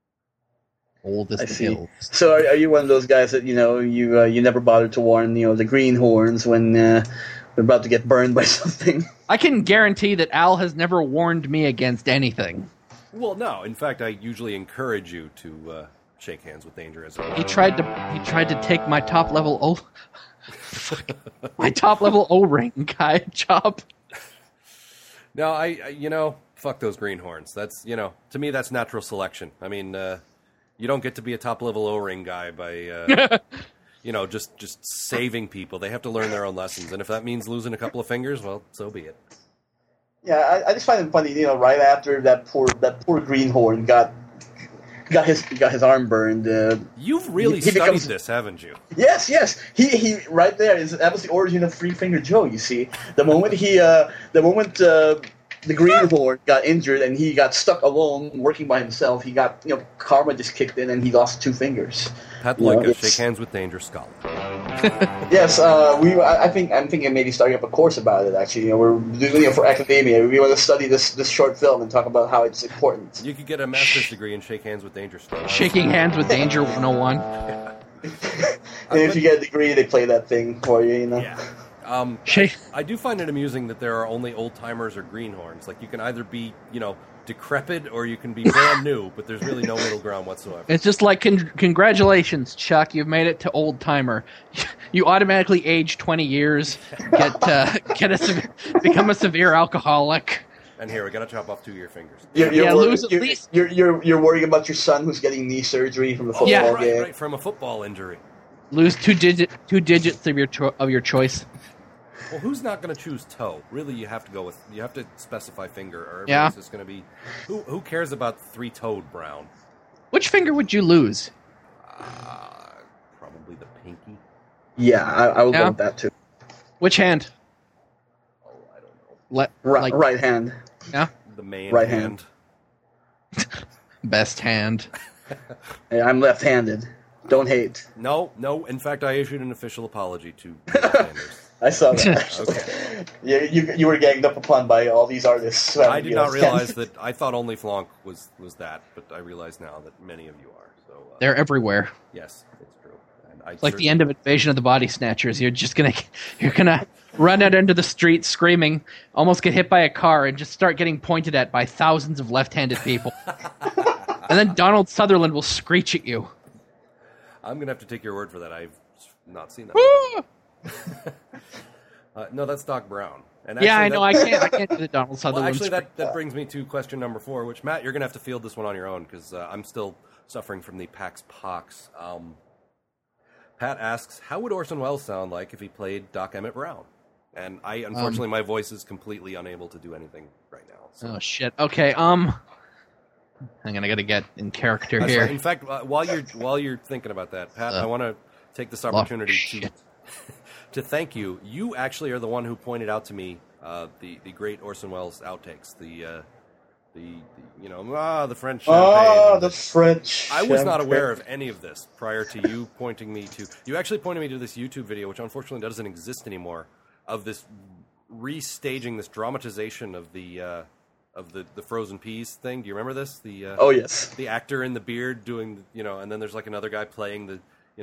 Old as the hills. So are you one of those guys that, you never bothered to warn, the greenhorns when they're about to get burned by something? I can guarantee that Al has never warned me against anything. Well, no. In fact, I usually encourage you to shake hands with danger as well. He tried to take my top level O-ring guy job. No, I fuck those greenhorns. That's, to me, that's natural selection. I mean, you don't get to be a top-level O-ring guy by, just saving people. They have to learn their own lessons. And if that means losing a couple of fingers, well, so be it. Yeah, I just find it funny, right after that poor greenhorn got his arm burned. You've really studied this, haven't you? Yes. He right there that was the origin of Three-Fingered Joe. You see, the moment the greenhorn got injured and he got stuck alone working by himself, he got karma just kicked in and he lost 2 fingers. Pat Loika, Shake Hands with Danger scholar. Yes, I'm thinking maybe starting up a course about it. Actually, we're doing for academia. We want to study this short film and talk about how it's important. You could get a master's degree in Shake Hands with Danger scholar. Shaking Hands with Danger 101. And if you get a degree, they play that thing for you. Yeah. I do find it amusing that there are only old timers or greenhorns. Like you can either be, decrepit or you can be brand new, but there's really no middle ground whatsoever. It's just like congratulations, Chuck, you've made it to old timer. You automatically age 20 years, become a severe alcoholic. And here we got to chop off 2 of your fingers. Lose at least. You're worrying about your son who's getting knee surgery from the football game. Right, from a football injury. Lose two digits of your choice. Well, who's not going to choose toe? Really, you have to specify finger, or yeah. It's going to be who cares about 3-toed Brown? Which finger would you lose? Probably the pinky. Yeah, I will go with that too. Which hand? Oh, I don't know. Right hand. Yeah. The main right hand. Best hand. Hey, I'm left-handed. Don't hate. No. In fact, I issued an official apology to left-handers. I saw that. Okay. You were ganged up upon by all these artists. I did not realize that. I thought only Flonk was that, but I realize now that many of you are. So They're everywhere. yes, it's true. And I It's like the end of Invasion of the Body Snatchers. You're gonna run out into the street screaming, almost get hit by a car, and just start getting pointed at by thousands of left-handed people. And then Donald Sutherland will screech at you. I'm gonna have to take your word for that. I've not seen that. No, that's Doc Brown. And Yeah, I actually know. I can't do the Donald Well, Sutherland. actually, screech. that brings me to question number 4, which, Matt, you're going to have to field this one on your own, because I'm still suffering from the Pax Pox. Pat asks, how would Orson Welles sound like if he played Doc Emmett Brown? And unfortunately, my voice is completely unable to do anything right now. So. Oh shit. Okay. Hang on. I gotta get in character That's here. right. In fact, while you're thinking about that, Pat, I want to take this opportunity to thank you. You actually are the one who pointed out to me the great Orson Welles outtakes. The French champagne. The French. I was not aware of any of this prior to you pointing me to. You actually pointed me to this YouTube video, which unfortunately doesn't exist anymore, of this restaging, this dramatization of the frozen peas thing. Do you remember this? Oh yes. The actor in the beard doing, and then there's like another guy playing the,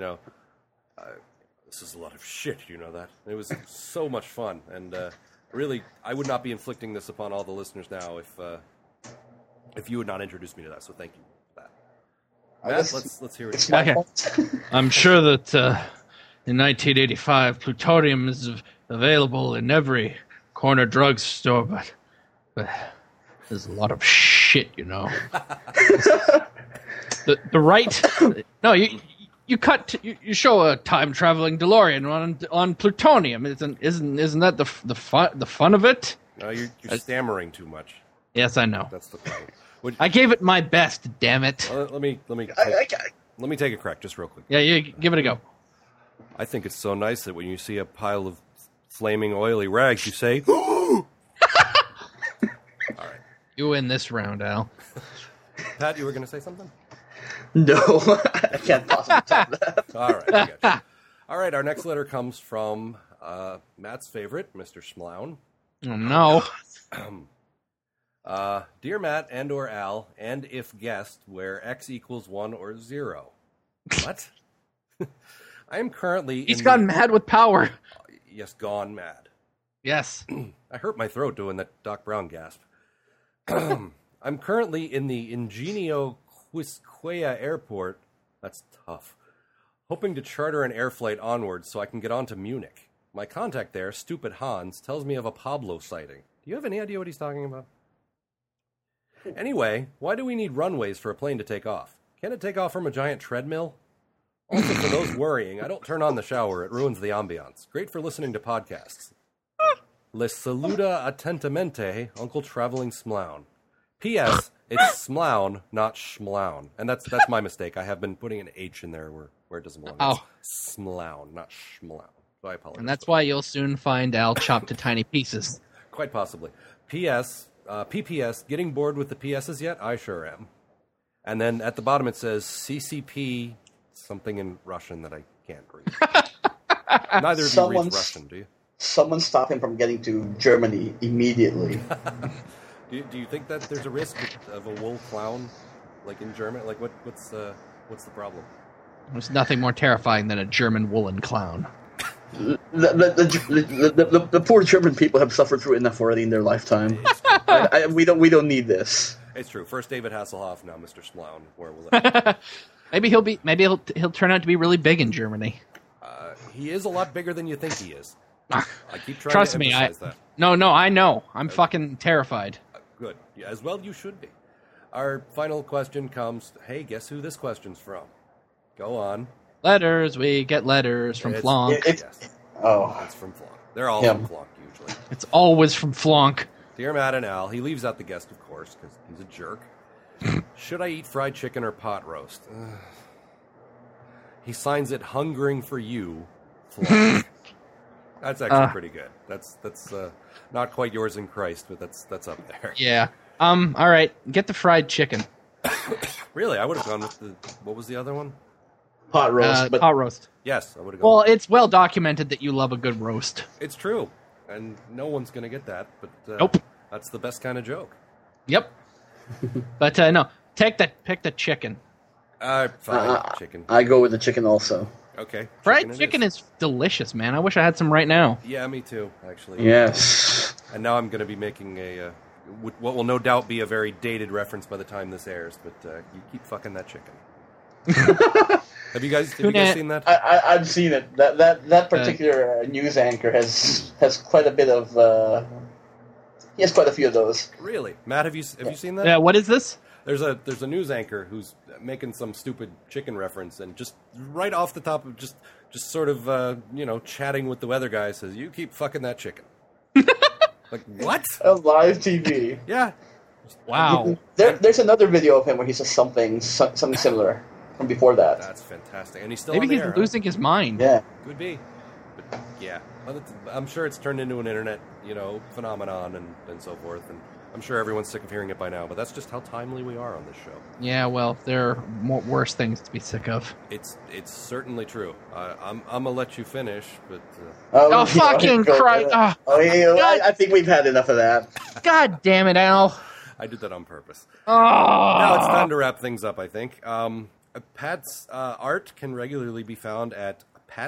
this is a lot of shit, you know that. It was so much fun, and really, I would not be inflicting this upon all the listeners now if you would not introduce me to that. So thank you for that. Matt, let's hear it. Okay. I'm sure that in 1985, plutonium is available in every corner drugstore, but there's a lot of shit, the right. No, you show a time traveling DeLorean on plutonium. Isn't that the fun of it? No, you're stammering too much. Yes, I know. That's the problem. I gave it my best. Damn it. Let me take a crack just real quick. Yeah, you give it a go. I think it's so nice that when you see a pile of flaming oily rags, you say, "All right." You win this round, Al. Pat, you were going to say something? No, I can't possibly top that. All right, I got you. All right, our next letter comes from Matt's favorite, Mr. Schmlown. Oh, no. Dear Matt and or Al, and if guessed, where x equals 1 or 0. What? I am currently He's gone mad with power. Yes, gone mad. Yes. I hurt my throat doing that Doc Brown gasp. I'm currently in the Ingenio Quisqueya Airport. That's tough. Hoping to charter an air flight onwards so I can get on to Munich. My contact there, Stupid Hans, tells me of a Pablo sighting. Do you have any idea what he's talking about? Anyway, why do we need runways for a plane to take off? Can't it take off from a giant treadmill? Also, for those worrying, I don't turn on the shower. It ruins the ambiance. Great for listening to podcasts. Les saluda atentamente, Uncle Traveling Smlown. P.S. It's Smlown, not Schmlown. And that's my mistake. I have been putting an H in there where it doesn't belong. Oh. It's Smlown, not Schmlown. So I apologize. And that's why you'll soon find Al chopped to tiny pieces. Quite possibly. P.S. PPS, getting bored with the PSs yet? I sure am. And then at the bottom it says CCP, something in Russian that I can't read. Neither of you reads Russian, do you? Someone stop him from getting to Germany immediately. Do you think that there's a risk of a wool clown, like in German? Like what's the problem? There's nothing more terrifying than a German woolen clown. The poor German people have suffered through enough already in their lifetime. We don't need this. It's true. First David Hasselhoff, now Mr. Smlown. Where will that Maybe he'll turn out to be really big in Germany. He is a lot bigger than you think he is. I keep trying Trust to me, emphasize that. No, I know. I'm fucking terrified. Good. Yeah, as well you should be. Our final question comes, hey, guess who this question's from? Go on. Letters. We get letters from Flonk. Yes. Oh. It's from Flonk. They're all from Flonk, usually. It's always from Flonk. Dear Matt and Al, he leaves out the guest, of course, because he's a jerk. Should I eat fried chicken or pot roast? He signs it hungering for you, Flonk. That's actually pretty good. That's not quite yours in Christ, but that's up there. Yeah. All right. Get the fried chicken. Really? I would have gone with what was the other one? pot roast, but pot roast. Yes, I would have gone. Well, it's well documented that you love a good roast. It's true, and no one's going to get that. But Nope. That's the best kind of joke. Yep. But no, pick the chicken. Fine, chicken. I go with the chicken also. Okay. Fried chicken is delicious, man. I wish I had some right now. Yeah, me too, actually. Yes. And now I'm going to be making what will no doubt be a very dated reference by the time this airs, but you keep fucking that chicken. Have you guys seen that? I've seen it. That particular news anchor has quite a bit of. He has quite a few of those. Really, Matt? Have you seen that? Yeah. What is this? There's a news anchor who's making some stupid chicken reference, and just right off the top of just sort of chatting with the weather guy says, "You keep fucking that chicken." Like what? On live TV. Yeah. Wow. There's another video of him where he says something similar from before that. That's fantastic, and he's still Maybe on the he's air, losing his mind. Yeah. Could be, but yeah. Well, I'm sure it's turned into an internet, phenomenon and so forth, and I'm sure everyone's sick of hearing it by now. But that's just how timely we are on this show. Yeah. Well, there are worse things to be sick of. It's certainly true. I'm gonna let you finish, but Oh, fucking Christ! I think we've had enough of that. God damn it, Al! I did that on purpose. Oh. Now it's time to wrap things up, I think. Pat's art can regularly be found at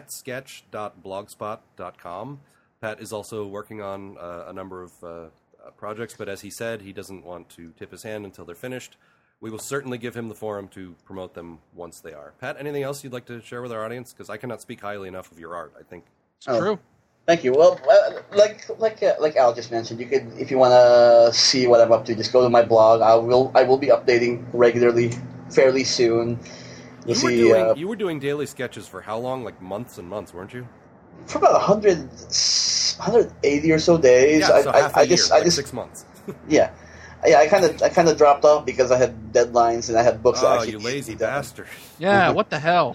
patsketch.blogspot.com. Pat is also working on a number of projects, but as he said, he doesn't want to tip his hand until they're finished. We will certainly give him the forum to promote them once they are. Pat, anything else you'd like to share with our audience? Because I cannot speak highly enough of your art, I think. It's true. Thank you. Well, like Al just mentioned, you could, if you want to see what I'm up to, just go to my blog. I will be updating regularly, fairly soon. You were doing daily sketches for how long? Like months and months, weren't you? For about 180 or so days. Yeah, so half a year, 6 months. Yeah. I kind of dropped off because I had deadlines and I had books. Oh, you lazy bastard! Yeah, what the hell?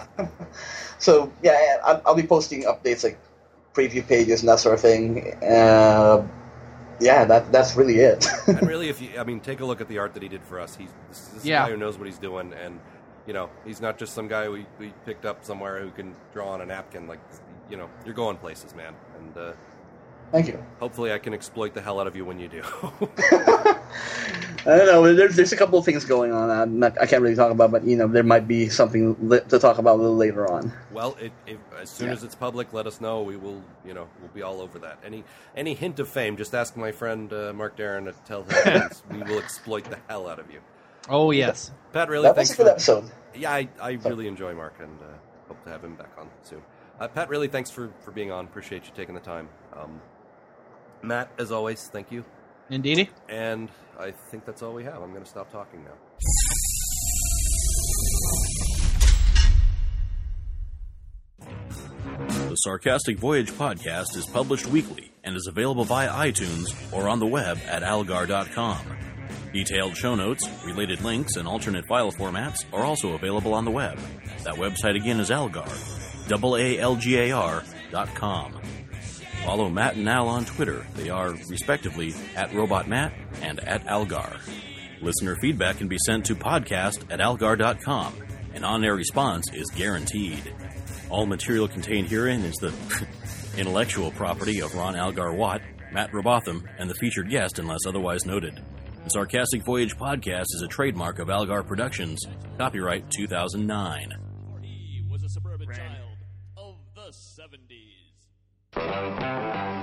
So yeah, I'll be posting updates like preview pages and that sort of thing. Yeah, that's really it. And really, take a look at the art that he did for us. This is a guy who knows what he's doing, and he's not just some guy we picked up somewhere who can draw on a napkin. Like, you're going places, man. And thank you. Hopefully, I can exploit the hell out of you when you do. I don't know. There's a couple of things going on. I can't really talk about, but there might be something to talk about a little later on. Well, as soon as it's public, let us know. We will, we'll be all over that. Any hint of fame, just ask my friend Mark Darren to tell him. We will exploit the hell out of you. Oh yes, Pat. Really, that thanks was a good episode. Yeah, I really enjoy Mark, and hope to have him back on soon. Pat, really, thanks for being on. Appreciate you taking the time. Matt, as always, thank you. Indeedy. And I think that's all we have. I'm going to stop talking now. The Sarcastic Voyage podcast is published weekly and is available via iTunes or on the web at algar.com. Detailed show notes, related links, and alternate file formats are also available on the web. That website again is algar, ALGAR.com. Follow Matt and Al on Twitter. They are, respectively, @RobotMatt and @Algar. Listener feedback can be sent to podcast@algar.com. An on-air response is guaranteed. All material contained herein is the intellectual property of Ron Algar Watt, Matt Robotham, and the featured guest unless otherwise noted. The Sarcastic Voyage podcast is a trademark of Algar Productions. Copyright 2009. He was a suburban child of the 70s.